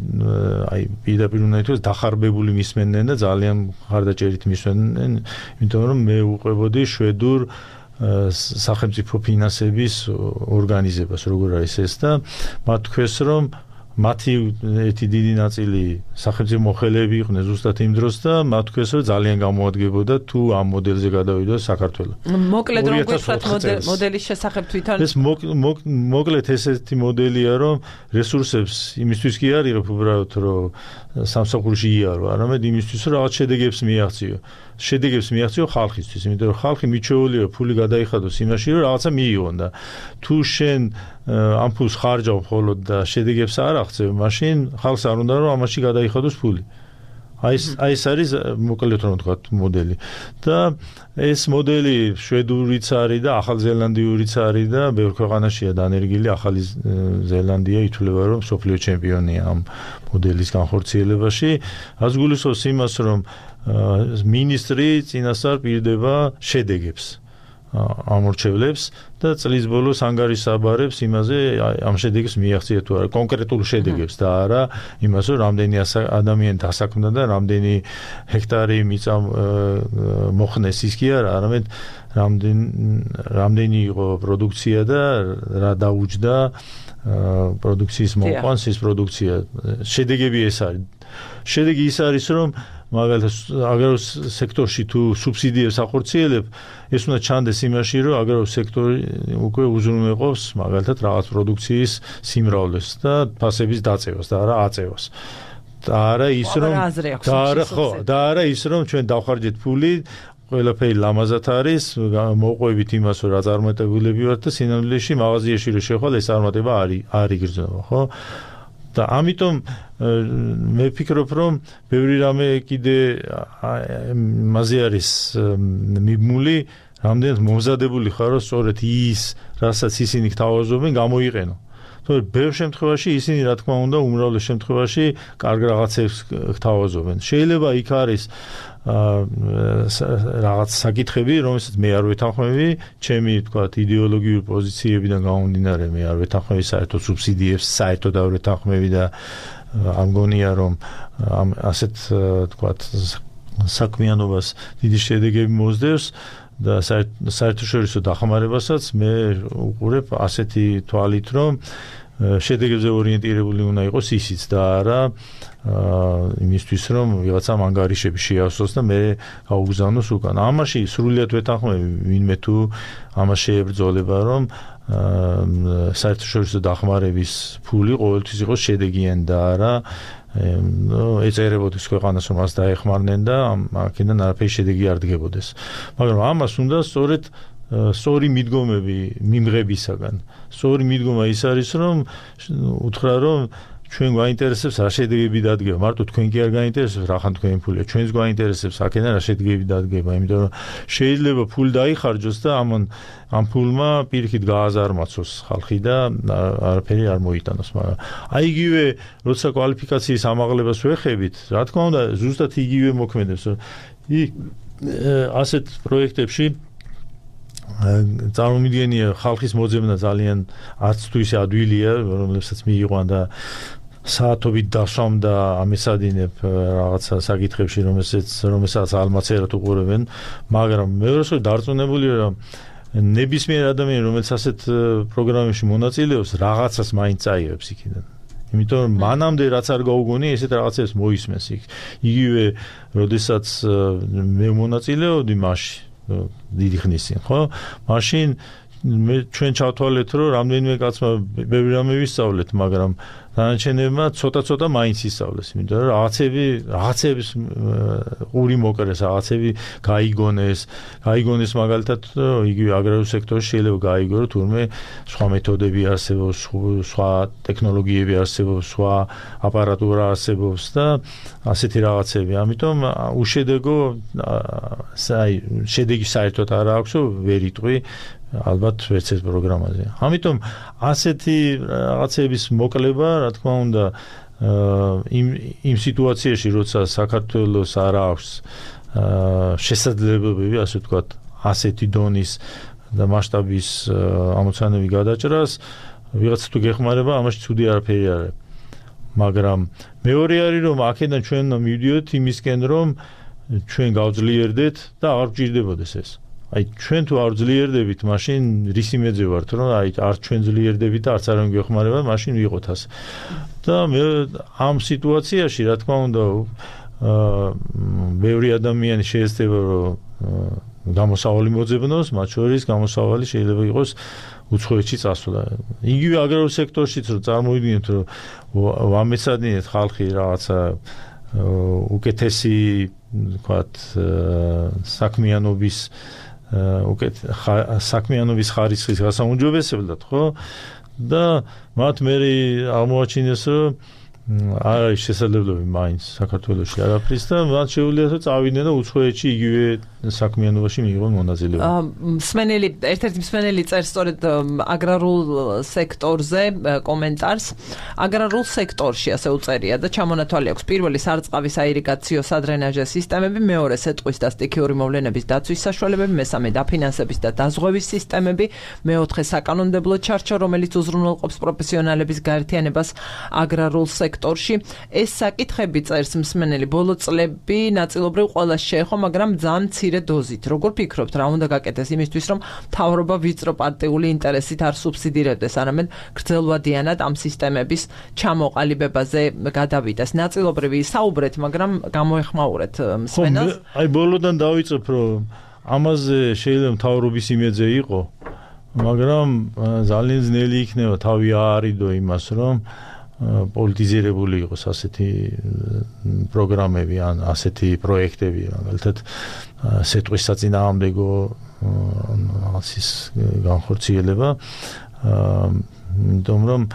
აი პირდაპირ უნდა ითქვას დახარბებული მისმენდნენ და ძალიან ხარდაჭერით მისმენდნენ, იმიტომ რომ მე უყვებოდი შვედურ სახელმწიფო ფინანსების ორგანიზებას, როგორ არის ეს და მათ თქვეს რომ მათი ერთი დიდი ნაწილი სახელმწიფო მოხელეები იყვნენ ზუსტად იმ დროს და მათ თქვეს რომ ძალიან გამოადგებოდა თუ ამ მოდელზე გადავიდა საქართველო. მოკლედ რომ გვიხვდათ მოდელის შესახებ თვითონ ეს მოკლედ ესეთი მოდელია რომ რესურსებს იმისთვის კი არ იღებ უბრალოდ რომ სამსახურში იარო, არამედ იმისთვის რომ რაღაც შედეგებს მიაღწიო. შედეგებს მიაღწიო ხალხისთვის, იმიტომ რომ ხალხი მიჩვეულია ფული გადაიხადოს იმაში, რომ რაღაცა მიიღონ და თუ შენ ამ ფულს ხარჯავ მხოლოდ და შედეგებს არ აღწევ, მაშინ ხალხს არ უნდა რომ ამაში გადაიხადოს ფული. აი ეს არის მოკლედ რომ ვთქვათ მოდელი. და ეს მოდელი შვედურიც არის და ახალზელანდიურიც არის და ბევრ ქვეყანაშია დანერგილი. ახალი ზელანდია ითვლება რომ მსოფლიო ჩემპიონია ამ მოდელის განხორციელებაში. რაც გულისხმობს იმას, რომ მინისტრი წინასწარ პირდება შედეგებს ამორჩევლებს და წლის ბოლოს ანგარიშსაბარებს იმაზე ამ შედეგებს მიაღწია თუ არა კონკრეტულ შედეგებს და არა იმას რომ რამდენი ადამიანი დასაქმდა და რამდენი ჰექტარი მიწა მოხნეს ის კი არა არამედ რამდენი იყო პროდუქცია და რა დაუჯდა პროდუქციის მოყვანს ის პროდუქცია შედეგები ეს არის შედეგი ის არის რომ მაგალითად აგრარულ სექტორში თუ სუბსიდიებს ახორციელებ ეს უნდა ჩანდეს იმაში რომ აგრარულ სექტორი უკვე უზრუნველყოფს მაგალითად რაღაც პროდუქციის სიმრავლეს და ფასების დაწევას და არა აწევას და არა ის რომ და არა ის რომ ჩვენ დავხარჯეთ ფული ყველაფერი ლამაზად არის მოყვებით იმას რომ რა წარმატებულები ვართ და სინამდვილეში მაღაზიაში რომ შეხვალ ეს წარმატება არ იგრძნობა ხო და ამიტომ მე ვფიქრობ რომ ბევრი რამე კიდე მასე არის მიბმული რამდენად მომზადებული ხარ რომ სწორედ ის რასაც ისინი გთავაზობენ გამოიყენო თორე ბევრ შემთხვევაში ისინი რა თქმა უნდა უმრავლეს შემთხვევაში კარგ რაღაცებს გთავაზობენ შეიძლება იქ არის რაღაც საკითხები რომელსაც მე არ ვეთანხმები ჩემი თქვათ იდეოლოგიური პოზიციებიდან გამომდინარე მე არ ვეთანხმები საერთოდ სუბსიდიებს საერთოდ არ ვეთანხმები და არ მგონია რომ ასეთ თქვათ საქმიანობას დიდი შედეგები მოსდევს და საერთაშორისო დახმარებასაც მე უყურებ ასეთი თვალით რომ შედეგებზე ორიენტირებული უნდა იყოს ისიც და არა იმისთვის რომ ვიღაცამ ანგარიშები შეავსოს და მე გაუგზავნოს უკან. ამაში სრულიად ვეთანხმები ვინმე თუ ამას შეებრძოლება რომ საერთაშორისო დახმარების ფული ყოველთვის იყოს შედეგიანი და არა ეწერებოდეს ქვეყანას რომ მას დაეხმარნენ და აქედან არაფერი შედეგი არ დგებოდეს. მაგრამ ამას უნდა სწორედ სწორი მიდგომები მიმღებისაგან. სწორი მიდგომა ის არის რომ უთხრა რომ ჩვენ გვაინტერესებს რა შედეგები დადგება. მარტო თქვენ კი არ გაინტერესებს რახან თქვენი ფულია. ჩვენს გვაინტერესებს აქედან რა შედეგები დადგება, იმიტომ რომ შეიძლება ფული დაიხარჯოს და ამ ფულმა პირიქით გააზარმაცოს ხალხი და არაფერი არ მოიტანოს, მაგრამ აი იგივე როცა კვალიფიკაციის ამაღლებას ვეხებით, რა თქმა უნდა, ზუსტად იგივე მოქმედებს. ასეთ პროექტებში წარმომიდგენია ხალხის მოძებნა ძალიან არც თუ ისე ადვილია, რომლებსაც მიიყვან და საათობით დასვამ და ამესადინებ რაღაცა საკითხებში, რომელსაც ალმაცერად უყურებენ, მაგრამ მეორე მხრივ დარწმუნებულია, რომ ნებისმიერ ადამიანი, რომელიც ასეთ პროგრამებში მონაწილეობს, რაღაცას მაინც წაიღებს იქიდან. იმიტომ რომ მანამდე რაც არ გაუგონია, ესეთ რაღაცებს მოისმენს იქ. იგივე, როდესაც მე მონაწილეობდი მასში, დიდი ხნის წინ, ხო? მაშინ ჩვენ ჩავთვალეთ, რომ რამდენიმე კაცმა ბევრი რამე ვისწავლეთ, მაგრამ დანარჩენებმა ცოტა მაინც ისწავლეს, იმიტომ რომ რაღაცების ყური მოკრეს, რაღაცები გაიგონეს მაგალითად, იგივე აგრარულ სექტორში შეიძლება გაიგო, რომ თურმე სხვა მეთოდები არსებობს, სხვა ტექნოლოგიები არსებობს, სხვა აპარატურა არსებობს და ასეთი რაღაცები. ამიტომ უშედეგო შედეგი საერთოდ არ აქვს, ვერ იტყვი ალბათ ვერც ეს პროგრამაზე. ამიტომ ასეთი რაღაცების მოკლება, რა თქმა უნდა, იმ სიტუაციაში, როცა საქართველოს არ აქვს შესაძლებლობები, ასე ვთქვათ, ასეთი დონის და მასშტაბის ამოცანები გადაჭრას, ვიღაცა თუ გეხმარება, ამაში ცუდი არაფერი არ არის. მაგრამ მეორე არის, რომ აქედან ჩვენ მივიდიოთ იმისკენ, რომ ჩვენ გავძლიერდეთ და აღარ გჭირდებოდეს ეს. აი ჩვენ თუ არ ძლიერდებით, მაშინ რის იმედზე ვართ, რომ აი არც ჩვენ ძლიერდებით და არც არ გვეხმარება, მაშინ ვიყოთ ასე. და მე ამ სიტუაციაში, რა თქმა უნდა, ბევრი ადამიანი შეეცდება, რომ გამოსავალი მოძებნოს, მათ შორის გამოსავალი შეიძლება იყოს უცხოეთში წასვლა. იგივე აგრარულ სექტორშიც რომ წარმოვიდგინოთ, რომ ვამეცადინეთ ხალხი რაღაცა უკეთესი, ვთქვათ, საქმიანობის ხარისხის გასაუმჯობესებლად, ხო? და მათ მე აღმოაჩინეს, რომ არ არის შესაძლებლობები მაინც საქართველოში არაფრის და მათ შეუძლიათ რომ წავიდნენ და უცხოეთში იგივე საქმიანობაში მიიღონ მონაწილეობა. ერთ-ერთი მსმენელი წერს სწორედ აგრარულ სექტორზე კომენტარს. აგრარულ სექტორში ასე უწერია და ჩამონათვალი აქვს პირველი სარწყავის აირიგაციო სადრენაჟე სისტემები, მეორე სეტყვის და სტიქიური მოვლენების დაცვის საშუალებები, მესამე დაფინანსების და დაზღვევის სისტემები, მეოთხე საკანონმდებლო ჩარჩო, რომელიც უზრუნველყოფს პროფესიონალების გაერთიანებას აგრარულ სექტორში. ეს საკითხები წერს მსმენელი ბოლო წლები ნაწილობრივ ყველას შეეხო, მაგრამ ძალიან მცირე დოზით. როგორ ფიქრობთ, რა უნდა გაკეთდეს იმისთვის, რომ მთავრობა ვიწრო პარტიული ინტერესით არ სუბსიდირებდეს, არამედ გრძელვადიანად ამ სისტემების ჩამოყალიბებაზე გადავიდეს? ნაწილობრივ საუბრეთ, მაგრამ გამოეხმაურეთ მსმენელს. აი ბოლოდან დავიწყებ, რომ ამაზე შეიძლება მთავრობის იმედზე იყო, მაგრამ ძალიან ძნელი იქნება თავი აარიდო იმას, რომ პოლიტიზირებული იყოს ასეთი პროგრამები ან ასეთი პროექტები, მაგალითად სეტყვის საწინააღმდეგო ასის განხორციელება, იმიტომ რომ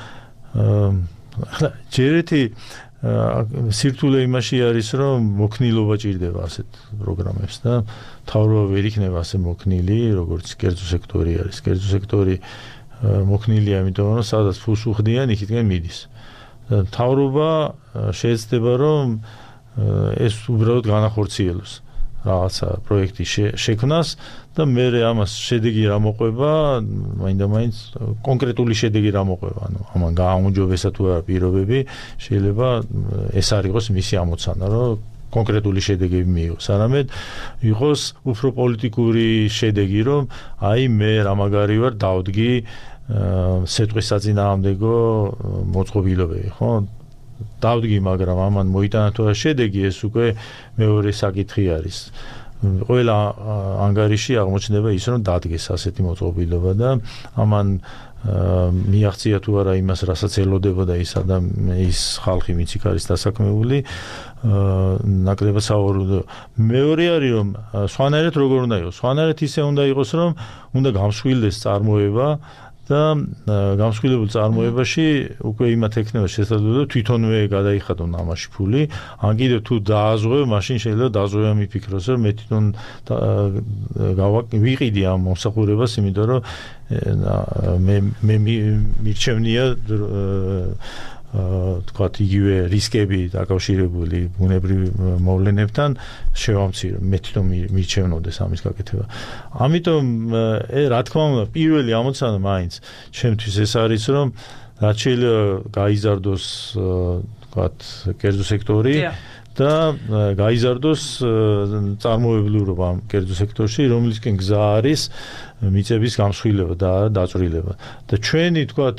ჯერეთი სირთულე იმაში არის, რომ მოქნილობა ჭირდება ასეთ პროგრამებს და მთავრობა ვერ იქნება ასე მოქნილი, როგორც კერძო სექტორი არის. კერძო სექტორი მოქნილია, იმიტომ რომ სადაც ფულს უხდიან, იქიდან მიდის. მთავრობა შეეცდება, რომ ეს უბრალოდ განახორციელოს რაღაცა პროექტის შექმნას და მე ამას შედეგი რა მოყვება, მაინდა-მაინც კონკრეტული შედეგი რა მოყვება, ანუ ამან გააუმჯობესა თუ არა პირობები, შეიძლება ეს არ იყოს მისი ამოცანა, რომ კონკრეტული შედეგები მიიღოს, არამედ იყოს უფრო პოლიტიკური შედეგი, რომ აი მე რა მაგარი ვარ, დავდგი სეტყვის საწინააღმდეგო მოწყობილობები, ხო? დავდგი, მაგრამ ამან მოიტანა თუ არა შედეგი, ეს უკვე მეორე საკითხი არის. ყველა ანგარიში აღმოჩნდება ის, რომ დადგეს ასეთი მოწყობილობა და ამან მიაღწია თუ არა იმას, რასაც ელოდებოდა ის ხალხი, ვინც იქ არის დასაქმებული, ნაკლებად საუბრობ. მეორე არის, რომ სხვანაირად როგორ უნდა იყოს? სხვანაირად ისე უნდა იყოს, რომ უნდა გამსხვილდეს წარმოება და გამსხვილებულ წარმოებაში უკვე იმათ ექნება შესაძლებლობა თვითონვე გადაიხადონ ამაში ფული, ან კიდევ თუ დააზღვევ, მაშინ შეიძლება დააზღვევა მიფიქროს, რომ მე თვითონ ვიყიდი ამ მომსახურებას, იმიტომ რომ მე მირჩევნია თქვათ იგივე რისკები დაკავშირებული ბუნებრივ მოვლენებთან შევამცირებ, მე თვითონ მიჩვენოდეს ამის გაკეთება. ამიტომ რა თქმა უნდა, პირველი ამოცანა მაინც ჩემთვის ეს არის, რომ რაც შეიძლება გაიზარდოს თქვათ კერძო სექტორი და გაიზარდოს წარმოებლურობა ამ კერძო სექტორში, რომლისკენ გზა არის მიწების გამსხვილება და დაწვრილება. და ჩვენი თქვათ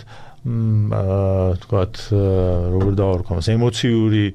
როგორ დავარქვათ, ემოციური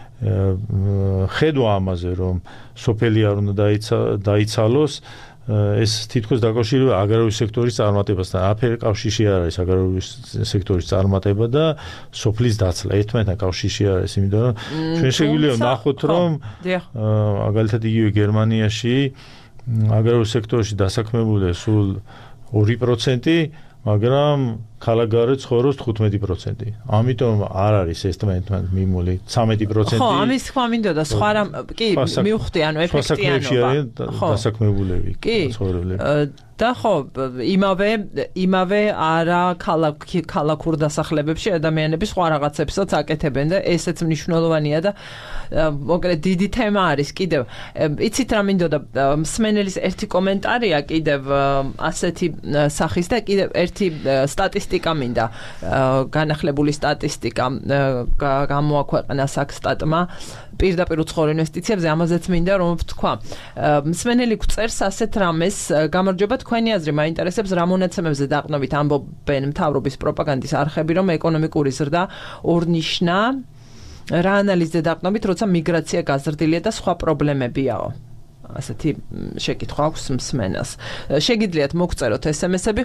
ხედვა ამაზე, რომ სოფელი არ უნდა დაიცალოს, ეს თითქოს დაკავშირებულია აგრარული სექტორის წარმატებასთან. აფერი კავშირში არ არის აგრარული სექტორის წარმატება და სოფლის დაცლა. ერთმანეთთან კავშირში არ არის, იმიტომ რომ ჩვენ შეგვიძლია ვნახოთ, რომ მაგალითად იგივე გერმანიაში აგრარულ სექტორში დასაქმებულია სულ 2%, მაგრამ ქალაქგარეთ ცხოვრობს 15%. ამიტომ არ არის ერთმანეთთან მიმული 13%. ხო, ამის თქვა მინდოდა, სხვა რამ კი მივხვდი, ანუ ეფექტიანობა. დასაქმებულები ცხოვრებლები. და ხო, იმავე არა ქალაქურ დასახლებებში ადამიანები სხვა რაღაცებსაც აკეთებენ და ესეც მნიშვნელოვანია და მოკლედ დიდი თემა არის კიდევ. იცით რა მინდოდა, მსმენელის ერთი კომენტარია კიდევ ასეთი სახის და კიდევ ერთი სტატისტიკა მინდა, განახლებული სტატისტიკა გამოაქვეყნა საქსტატმა პირდაპირ უცხოურ ინვესტიციებზე, ამაზეც მინდა რომ ვთქვა. მსმენელი გვწერს ასეთ რამეს, გამარჯობა, თქვენი აზრი მაინტერესებს, რა მონაცემებზე დაყნობით ამბობენ მთავრობის პროპაგანდის არხები, რომ ეკონომიკური ზრდა ორნიშნა, რა ანალიზზე დაყნობით, როცა მიგრაცია გაზრდილია და სხვა პრობლემებიაო. ასეთი შეკითხვა აქვს მსმენელს. შეგიძლიათ მოგწეროთ SMS-ები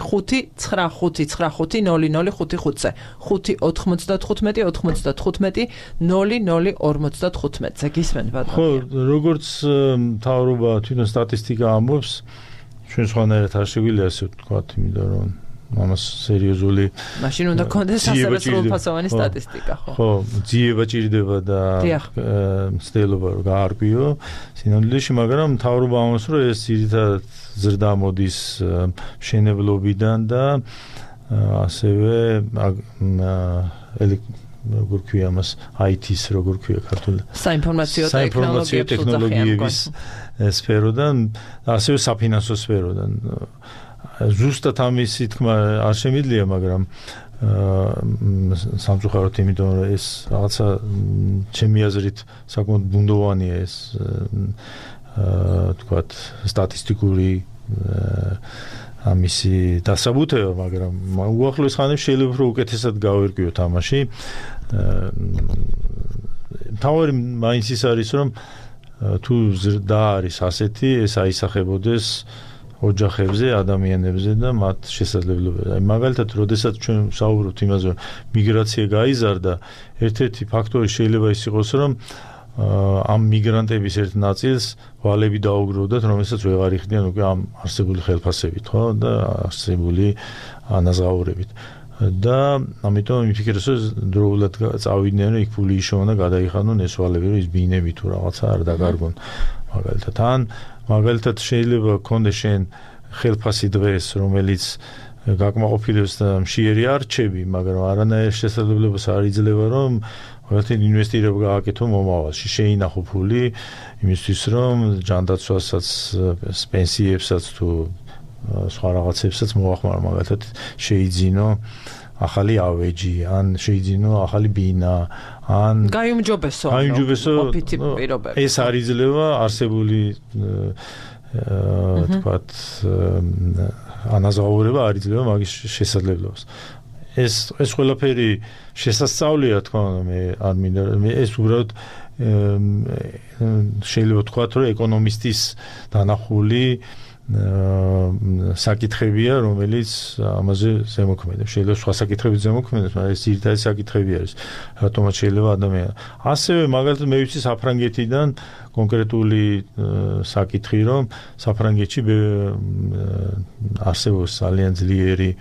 595500555-ზე 595-95-95-0055-ზე გისმენთ ბატონო. ხო, როგორც მთავრობა თვითონ სტატისტიკა ამბობს, ჩვენ სხვანაირად არ შეგვიძლია ასე ვთქვათ, იმიტომ რომ ამას სერიოზული მაშინ უნდა გქონდეს ასევე სრულფასოვანი სტატისტიკა, ხო? ხო, ძიება ჭირდება და მცდელობა რომ გაარკვიო სინამდვილეში, მაგრამ მთავრობა ამბობს, რომ ეს ძირითადად ზრდა მოდის მშენებლობიდან და ასევე როგორ ქვია მას IT-ს, როგორ ქვია ქართულად საინფორმაციო ტექნოლოგიების სფეროდან, ასევე საფინანსო სფეროდან. ზუსტად ამისი თქმა არ შემიძლია, მაგრამ სამწუხაროდ, იმიტომ რომ ეს რაღაცა ჩემი აზრით საკმაოდ ბუნდოვანია ეს თქვათ სტატისტიკური ამისი დასაბუთება, მაგრამ უახლოეს ხანებში შეიძლება უფრო უკეთესად გავერკვიოთ ამაში. თავი მაინც ის არის, რომ თუ ზრდა არის ასეთი, ეს აისახებოდეს ოჯახებზე, ადამიანებზე და მათ შესაძლებლობებზე. მაგალითად, როდესაც ჩვენ ვსაუბრობთ იმაზე, რომ მიგრაცია გაიზარდა, ერთ-ერთი ფაქტორი შეიძლება ის იყოს, რომ ამ მიგრანტების ერთ ნაწილს ვალები დაუგროვდათ, რომელსაც ვეღარ იხდიან უკვე ამ არსებული ხელფასებით, ხო, და არსებული ანაზღაურებით. და ამიტომ მიფიქრეს, რომ დროულად წავიდნენ, იქ ფული იშოვონ და გადაიხადონ ეს ვალები, რომ ის ბინები თუ რაღაცა არ დაგარგონ. მაგალითად, ან მაგალითად შეიძლება გქონდეს შენ ხელფასი დღეს, რომელიც გაკმაყოფილებს და მშიერი არჩევი, მაგრამ არანაირ შესაძლებლობას არ იძლევა, რომ მაგალითად ინვესტირება გააკეთო მომავალში, შეინახო ფული იმისთვის, რომ ჯანდაცვასაც, პენსიებსაც თუ სხვა რაღაცებსაც მოახმარო, მაგალითად შეიძინო ახალი ავეჯი, ან შეიძინო ახალი ბინა, ან გაიუმჯობესო პირობები. ეს არ იძლევა არსებული თქვათ ანაზღაურება არ იძლევა მაგის შესაძლებლობას. ეს ყველაფერი შესასწავლია, თქმა უნდა, მე არ მინდა, ეს უბრალოდ შეიძლება ვთქვათ, რომ ეკონომისტის დანახული საკითხებია, რომელიც ამაზე ზემოქმედებს. შეიძლება სხვა საკითხებიც ზემოქმედებს, მაგრამ ეს ძირითადი საკითხები არის, რატომაც შეიძლება ადამიანი. ასევე მაგალითად მე ვიცი საფრანგეთიდან კონკრეტული საკითხი, რომ საფრანგეთში არსებობს ძალიან ძლიერი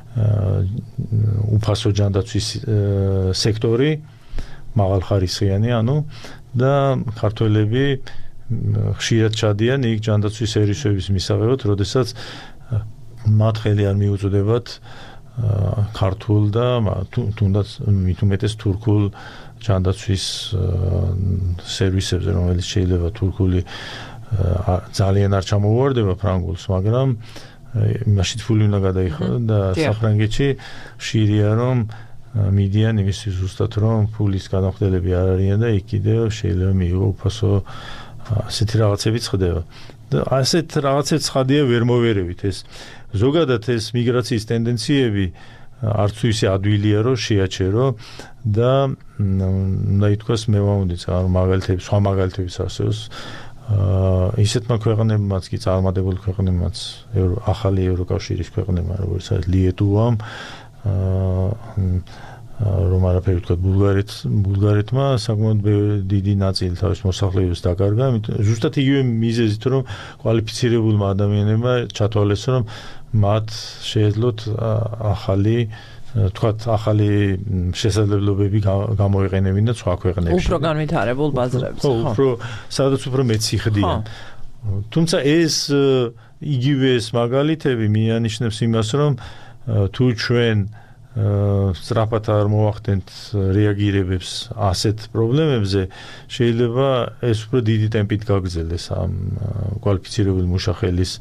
უფასო ჯანდაცვის სექტორი, მაღალხარისხიანი, და ქართველები ხშირად ჩადიან იქ ჯანდაცვის სერვისების მისაღებად, როდესაც მათ ხელი არ მიუწვდებათ ქართულ და თუნდაც მithumetes თურქულ ჯანდაცვის სერვისებზე, რომელიც შეიძლება თურქული ძალიან არ ჩამოვარდება ფრანგულს, მაგრამ იმაში ფული უნდა გადაიხადო და საფრანგეთში ხშირია რომ მიდიან იმისთვის ზუსტად რომ ფულის განახდელები არ არიან და იქ კიდევ შეიძლება მიიღო უფასო ასეთი რაღაცებიც ხდება და ასეთ რაღაცებს ხადია ვერ მოვერევით ეს ზოგადად ეს მიგრაციის ტენდენციები არც თუ ისე ადვილია რომ შეაჩერო და უნდა ითქვას მე ვამოდით მაგალითებს სხვა მაგალითებიც არსებობს ისეთმა ქვეყნებმაც კი წარმატებულ ქვეყნებმაც ახალი ევროკავშირის ქვეყნებმა როგორც არის ლიეტუვამ რომ არაფერი ვთქვათ ბულგარეთმა საკმაოდ დიდი ნაწილი თავის მოსახლეობის დაკარგა ზუსტად იგივე მიზეზით რომ კვალიფიცირებულმა ადამიანებმა ჩათვალეს რომ მათ შეეძლოთ ახალი შესაძლებლობები გამოიყენებინ და სხვა ქვეყნებში. უფრო განვითარებულ ბაზრებს. უფრო სადაც უფრო მეცი ხდიან. თუმცა ეს იგივე ეს მაგალითები მიანიშნებს იმას რომ თუ ჩვენ სწრაფად არ მოვახდენთ რეაგირებებს ასეთ პრობლემებზე შეიძლება ეს უფრო დიდი ტემპით გაგრძელდეს ამ კვალიფიცირებული მუშახელის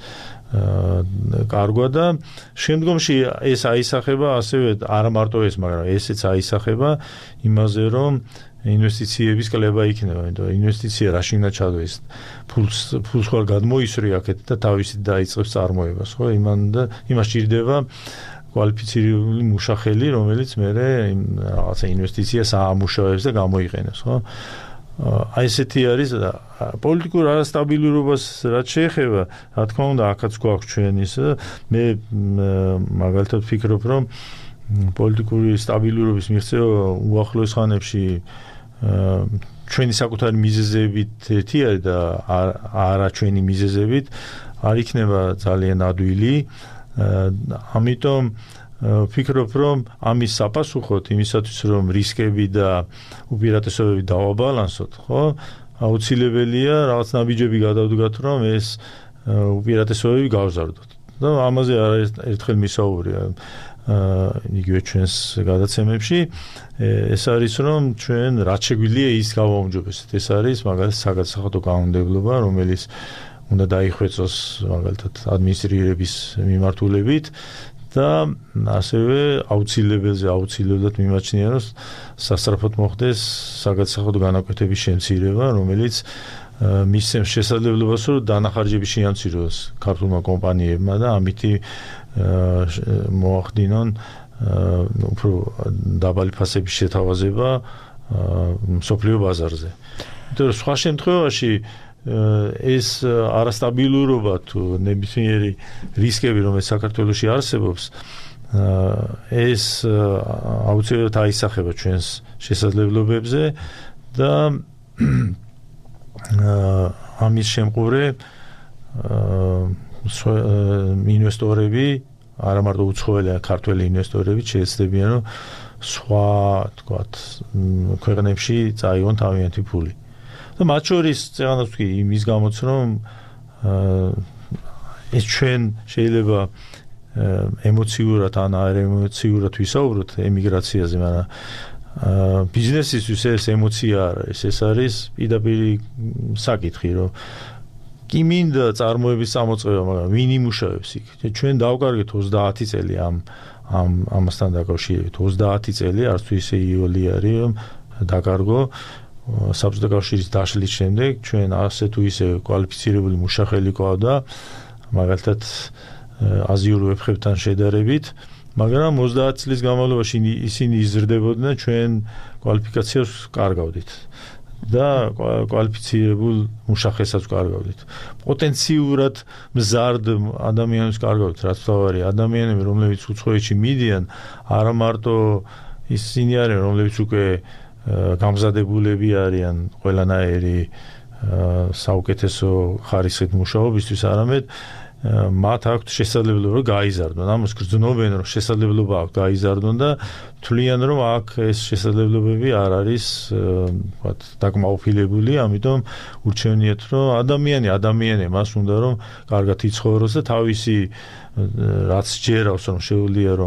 კარგვა და შემდგომში ეს აისახება ასევე არა მარტო ეს, მაგრამ ესეც აისახება იმაზე, რომ ინვესტიციების კლება იქნება, იმიტომ ინვესტიცია რაში უნდა ჩადოს, ფულს ხარ გადმოისვრი აქეთ და თავისით დაიწყებს წარმოებას, ხო? იმას ჭირდება კვალიფიცირებული მუშახელი, რომელიც მერე რაღაცა ინვესტიციას აამუშავებს და გამოიყენებს, ხო? აი ესეთი არის და პოლიტიკურ არასტაბილურობას რაც შეეხება, რა თქმა უნდა, აქაც გვაქვს ჩვენ ის მე მაგალითად ვფიქრობ, რომ პოლიტიკური სტაბილურობის მიღწევა უახლოეს ხანებში ჩვენი საკუთარი მიზეზებით ერთი არის და არა ჩვენი მიზეზებით არ იქნება ძალიან ადვილი, ამიტომ ვფიქრობ, რომ ამის საპასუხოდ იმისათვის, რომ რისკები და უპირატესობები დავაბალანსოთ, ხო? აუცილებელია რაღაც ნაბიჯები გადავდგათ, რომ ეს უპირატესობები გავზარდოთ. და ამაზე ერთხელ მისაუბრია იგივე ჩვენს გადაცემებში, ეს არის, რომ ჩვენ რაც შეგვიძლია ის გავაუმჯობესოთ. ეს არის მაგალითად საგადასახადო კანონმდებლობა, რომელიც უნდა დაიხვეწოს მაგალითად ადმინისტრირების მიმართულებით და ასევე აუცილებლად მიმაჩნია, რომ სასწრაფოდ მოხდეს საგადასახადო განაკვეთების შემცირება, რომელიც მისცემს შესაძლებლობას, რომ დანახარჯები შეამციროს ქართულმა კომპანიებმა და ამითი მოახდინონ უფრო დაბალი ფასების შეთავაზება მსოფლიო ბაზარზე. იმიტომ რომ სხვა შემთხვევაში ეს არასტაბილურობა თუ ნებისმიერი რისკები, რომელიც საქართველოში არსებობს, ეს აუცილებლად აისახება ჩვენს შესაძლებლობებზე და ამის შემყურე ინვესტორები, არა მარტო უცხოელი, ქართველი ინვესტორები შეეცდებიან, რომ სხვა, თქვათ, ქვეყნებში წაიღონ თავიანთი ფული. და მათ შორის წეგანაც ვთქვი იმის გამოც, რომ ეს ჩვენ შეიძლება ემოციურად ან არ ემოციურად ვისაუბროთ ემიგრაციაზე, მაგრამ ბიზნესისთვის ეს ემოცია არ არის, ეს არის პირდაპირი საკითხი, რომ კი მინდა წარმოების წამოწყება, მაგრამ ვინ იმუშავებს იქ? ჩვენ დავკარგეთ 30 წელი ამასთან დაკავშირებით, 30 წელი, არც თუ ისე იოლი არის, რომ დაკარგო საბჭოთა კავშირის დაშლის შემდეგ ჩვენ ასე თუ ისე კვალიფიცირებული მუშახელი ყავდა, მაგალითად აზიურ ვებხებთან შედარებით, მაგრამ 30 წლის განმავლობაში ისინი იზრდებოდნენ, ჩვენ კვალიფიკაციას კარგავდით და კვალიფიცირებულ მუშახელსაც კარგავდით. პოტენციურად მზარდ ადამიანებს კარგავდით, რაც თავარი ადამიანები, რომლებიც უცხოეთში მიდიან, არა მარტო ისინი არიან, რომლებიც უკვე გამზადებულები არიან ყველანაირი საუკეთესო ხარისხით მუშაობისთვის, არამედ მათ აქვთ შესაძლებლობა რომ გაიზარდონ. ამას გრძნობენ, რომ შესაძლებლობა აქვთ გაიზარდონ და თვლიან, რომ აქ ეს შესაძლებლობები არ არის, ვთქვათ, დაკმაყოფილებული, ამიტომ ურჩევნიათ, რომ ადამიანი მას უნდა რომ კარგად იცხოვროს და თავისი რაც ჯერავს, რომ შეუძლია რომ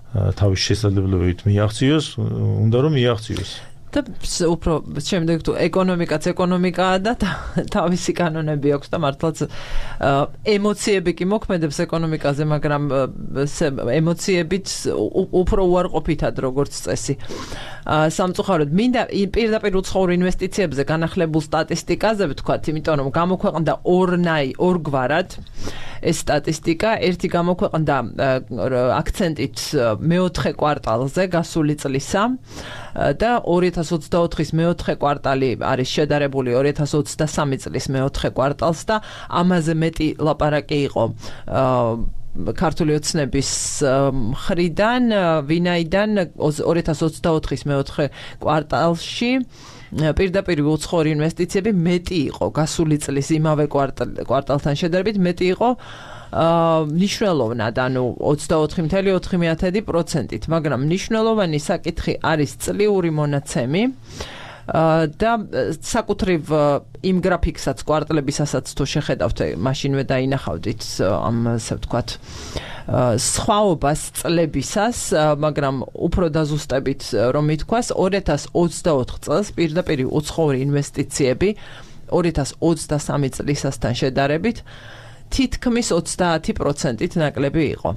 თავის შესაძლებლობით მიაღწიოს, უნდა რომ მიაღწიოს. და უფრო შემდეგ თუ ეკონომიკაა და თავისი კანონები აქვს და მართლაც ემოციები კი მოქმედებს ეკონომიკაზე, მაგრამ ემოციებით უფრო უარყოფითად როგორც წესი. სამწუხაროდ მინდა პირდაპირ უცხოურ ინვესტიციებზე განახლებულ სტატისტიკაზე ვთქვათ, იმიტომ რომ გამოქვეყნდა ორგვარად ეს სტატისტიკა, ერთი გამოქვეყნდა აქცენტით მეოთხე კვარტალზე გასული წლისა და 2024-ის მეოთხე კვარტალი არის შედარებული 2023 წლის მეოთხე კვარტალს და ამაზე მეტი ლაპარაკი იყო ქართული ოცნების მხრიდან, ვინაიდან 2024-ის მეოთხე კვარტალში პირდაპირ უცხოური ინვესტიციები მეტი იყო გასული წლის იმავე კვარტალთან შედარებით მეტი იყო მნიშვნელოვნად, ანუ 24.4%-ით, მაგრამ მნიშვნელოვანი საკითხი არის წლიური მონაცემი და საკუთრივ იმ გრაფიკსაც კვარტლებისასაც თუ შეხედავთ, მაშინვე დაინახავდით ამ ასე ვთქვათ სხვაობას წლებისას, მაგრამ უფრო დაზუსტებით რომ მithქვას 2024 წელს პირდაპირ უცხოური ინვესტიციები 2023 წლისასთან შედარებით თითქმის 30%-ით ნაკლები იყო.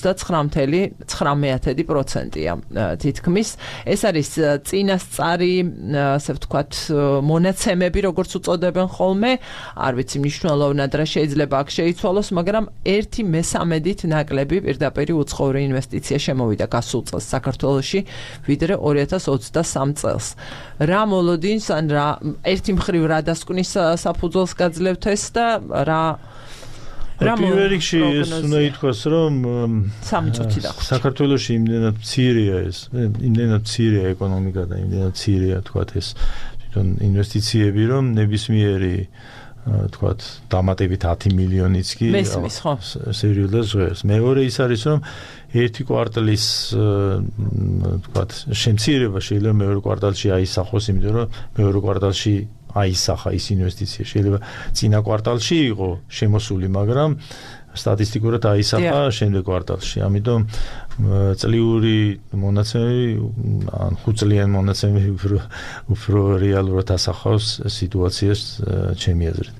29.9%-ია თითქმის. ეს არის წინასწარი, ასე ვთქვათ, მონაცემები, როგორც უწოდებენ ხოლმე, არ ვიცი მნიშვნელოვნად რა შეიძლება აქ შეიცვალოს, მაგრამ 1/3-ით ნაკლები პირდაპირ უცხოური ინვესტიცია შემოვიდა გასულ წელს საქართველოში, ვიდრე 2023 წელს. რა მოლოდინს, ან რა ერთი მხრივ რა დასკვნის საფუძველს გაძლევთ ეს და რა პირველ რიგში ეს უნდა ითქვას, რომ საქართველოში იმდენად მცირეა ეს, იმდენად მცირეა ეკონომიკა და იმდენად მცირეა თქვათ ეს თვითონ ინვესტიციები, რომ ნებისმიერი თქვათ დამატებით 10 მილიონიც კი სერიოზულად ჟღერს. მეორე ის არის, რომ ერთი კვარტალის თქვათ შემცირება შეიძლება მეორე კვარტალში აისახოს, იმიტომ რომ მეორე კვარტალში აისახა ის ინვესტიცია. შეიძლება წინა კვარტალში იყო შემოსული, მაგრამ სტატისტიკურად აისახა შემდეგ კვარტალში. ამიტომ წლიური მონაცემები, ან ხუთწლიანი მონაცემები უფრო რეალურად ასახავს სიტუაციას ჩემი აზრით.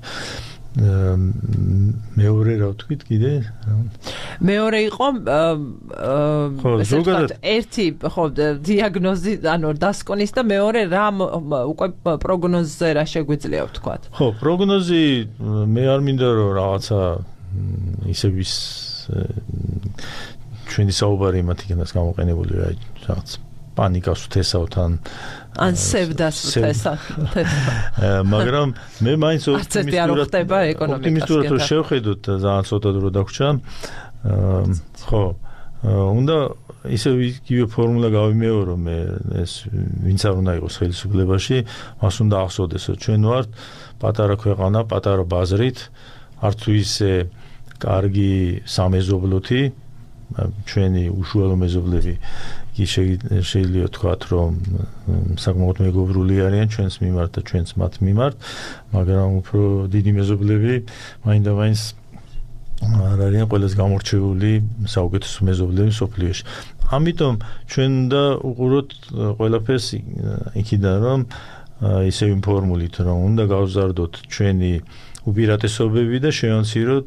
მეორე რა ვთქვით კიდე? მეორე იყო ერთი დიაგნოზი, ანუ დასკვნის და მეორე რა უკვე პროგნოზზე რა შეგვიძლია ვთქვათ. ხო, პროგნოზი მე არ მინდა რომ რაღაცა ისევ ის ჩვენი საუბარი იმათიგანაც გამოყენებული რაღაც პანიკას ვთესავთ ან სევდას ვთესავთ. მაგრამ მე მაინც ოპტიმისტურად რომ შევხედოთ და ძალიან ცოტა დრო დაგვრჩა. ხო, უნდა ისევ იგივე ფორმულა გავიმეორო მე, ეს ვინც არ უნდა იყოს ხელისუფლებაში, მას უნდა ახსოვდეს, რომ ჩვენ ვართ პატარა ქვეყანა, პატარა ბაზრით, არც თუ ისე კარგი სამეზობლოთი, ჩვენი უშუალო მეზობლები კი შეიძლება თქვათ, რომ საკმაოდ მეგობრული არიან ჩვენს მიმართ და ჩვენც მათ მიმართ, მაგრამ უფრო დიდი მეზობლები მაინდა-მაინც არ არიან ყველას გამორჩეული საუკეთესო მეზობლები სოფლიოში. ამიტომ ჩვენ უნდა უყუროთ ყველაფერს იქიდან, რომ ისევ იმ ფორმულით, რომ უნდა გავზარდოთ ჩვენი უპირატესობები და შევამციროთ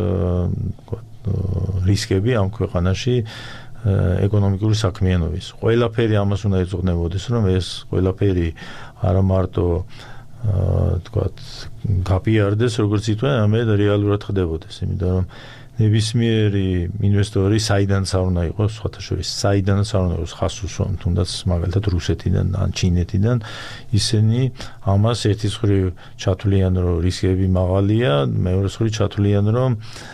რისკები ამ ქვეყანაში ეკონომიკური საქმიანობის. ყველაფერი ამას უნდა ეძღვნებოდეს, რომ ეს ყველაფერი არა მარტო თქვათ გაპიარდეს, როგორც ითქვა, ამედ რეალურად ხდებოდეს, იმიტომ რომ ნებისმიერი ინვესტორი საიდანაც არ უნდა იყოს, სხვათა შორის საიდანაც არ უნდა იყოს ხასუსონ, თუნდაც მაგალითად რუსეთიდან ან ჩინეთიდან, ისინი ამას ერთის მხრივ ჩათვლიან, რომ რისკები მაღალია, მეორეს მხრივ ჩათვლიან, რომ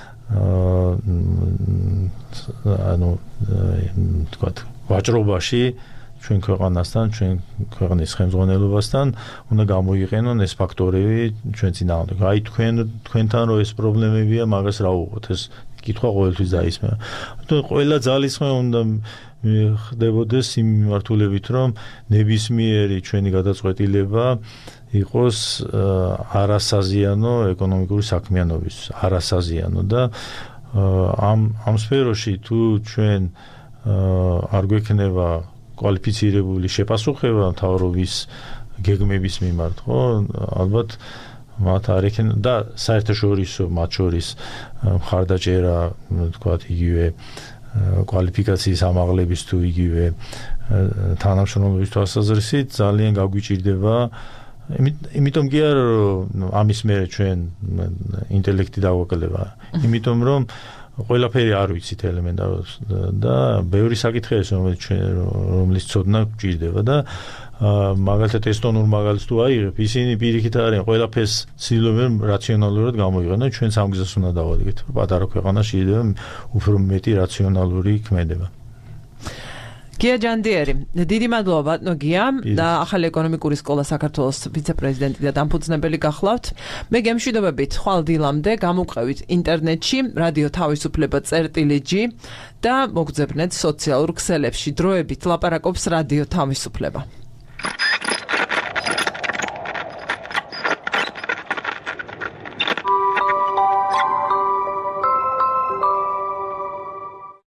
ანუ თქვათ ვაჭრობაში ჩვენ ქვეყანასთან, ჩვენ ქვეყნის ხელმძღვანელობასთან უნდა გამოიყენონ ეს ფაქტორები ჩვენ წინააღმდეგ. აი თქვენთან რომ ეს პრობლემებია, მაგას რა უყოთ, ეს კითხვა ყოველთვის დაისმება. ყველა ძალისხმევა უნდა ხდებოდეს იმ მიმართულებით, რომ ნებისმიერი ჩვენი გადაწყვეტილება იყოს არასაზიანო ეკონომიკური საქმიანობის, არასაზიანო და ამ სფეროში თუ ჩვენ არ გვექნება კვალიფიცირებული შეპასუხება მთავრობის გეგმების მიმართ, ხო? ალბათ მათ არ ექნება და საერთაშორისო მათ შორის მხარდაჭერა, თქვათ, იგივე კვალიფიკაციის ამაღლების თუ იგივე თანამშრომლობის თვალსაზრისით ძალიან გაგვიჭირდება. Იმიტომ კი არა რომ ამის მერე ჩვენ ინტელექტი დავაკლება. იმიტომ რომ ყველაფერი არ ვიცით ელემენტარულად და ბევრი საკითხია რომლის ცოდნა გვჭირდება და მაგალითად ესტონურ მაგალითს თუ აიღებ, ისინი პირიქით არიან ყველაფერს ცდილობენ რაციონალურად გამოიყენონ, ჩვენ სამ გზას უნდა დავადგეთ. პატარა ქვეყანაში იდეა უფრო მეტი რაციონალური ქმედება. გია ჯანდიერი, დიდი მადლობა ბატონო გია და ახალი ეკონომიკური სკოლა საქართველოს ვიცე-პრეზიდენტი და დამფუძნებელი გახლავთ. მე გემშვიდობებით ხვალ დილამდე გამოვყევით ინტერნეტში რადიო თავისუფლება.g და მოგძებნეთ სოციალურ ქსელებში. დროებით ლაპარაკობს რადიო თავისუფლება.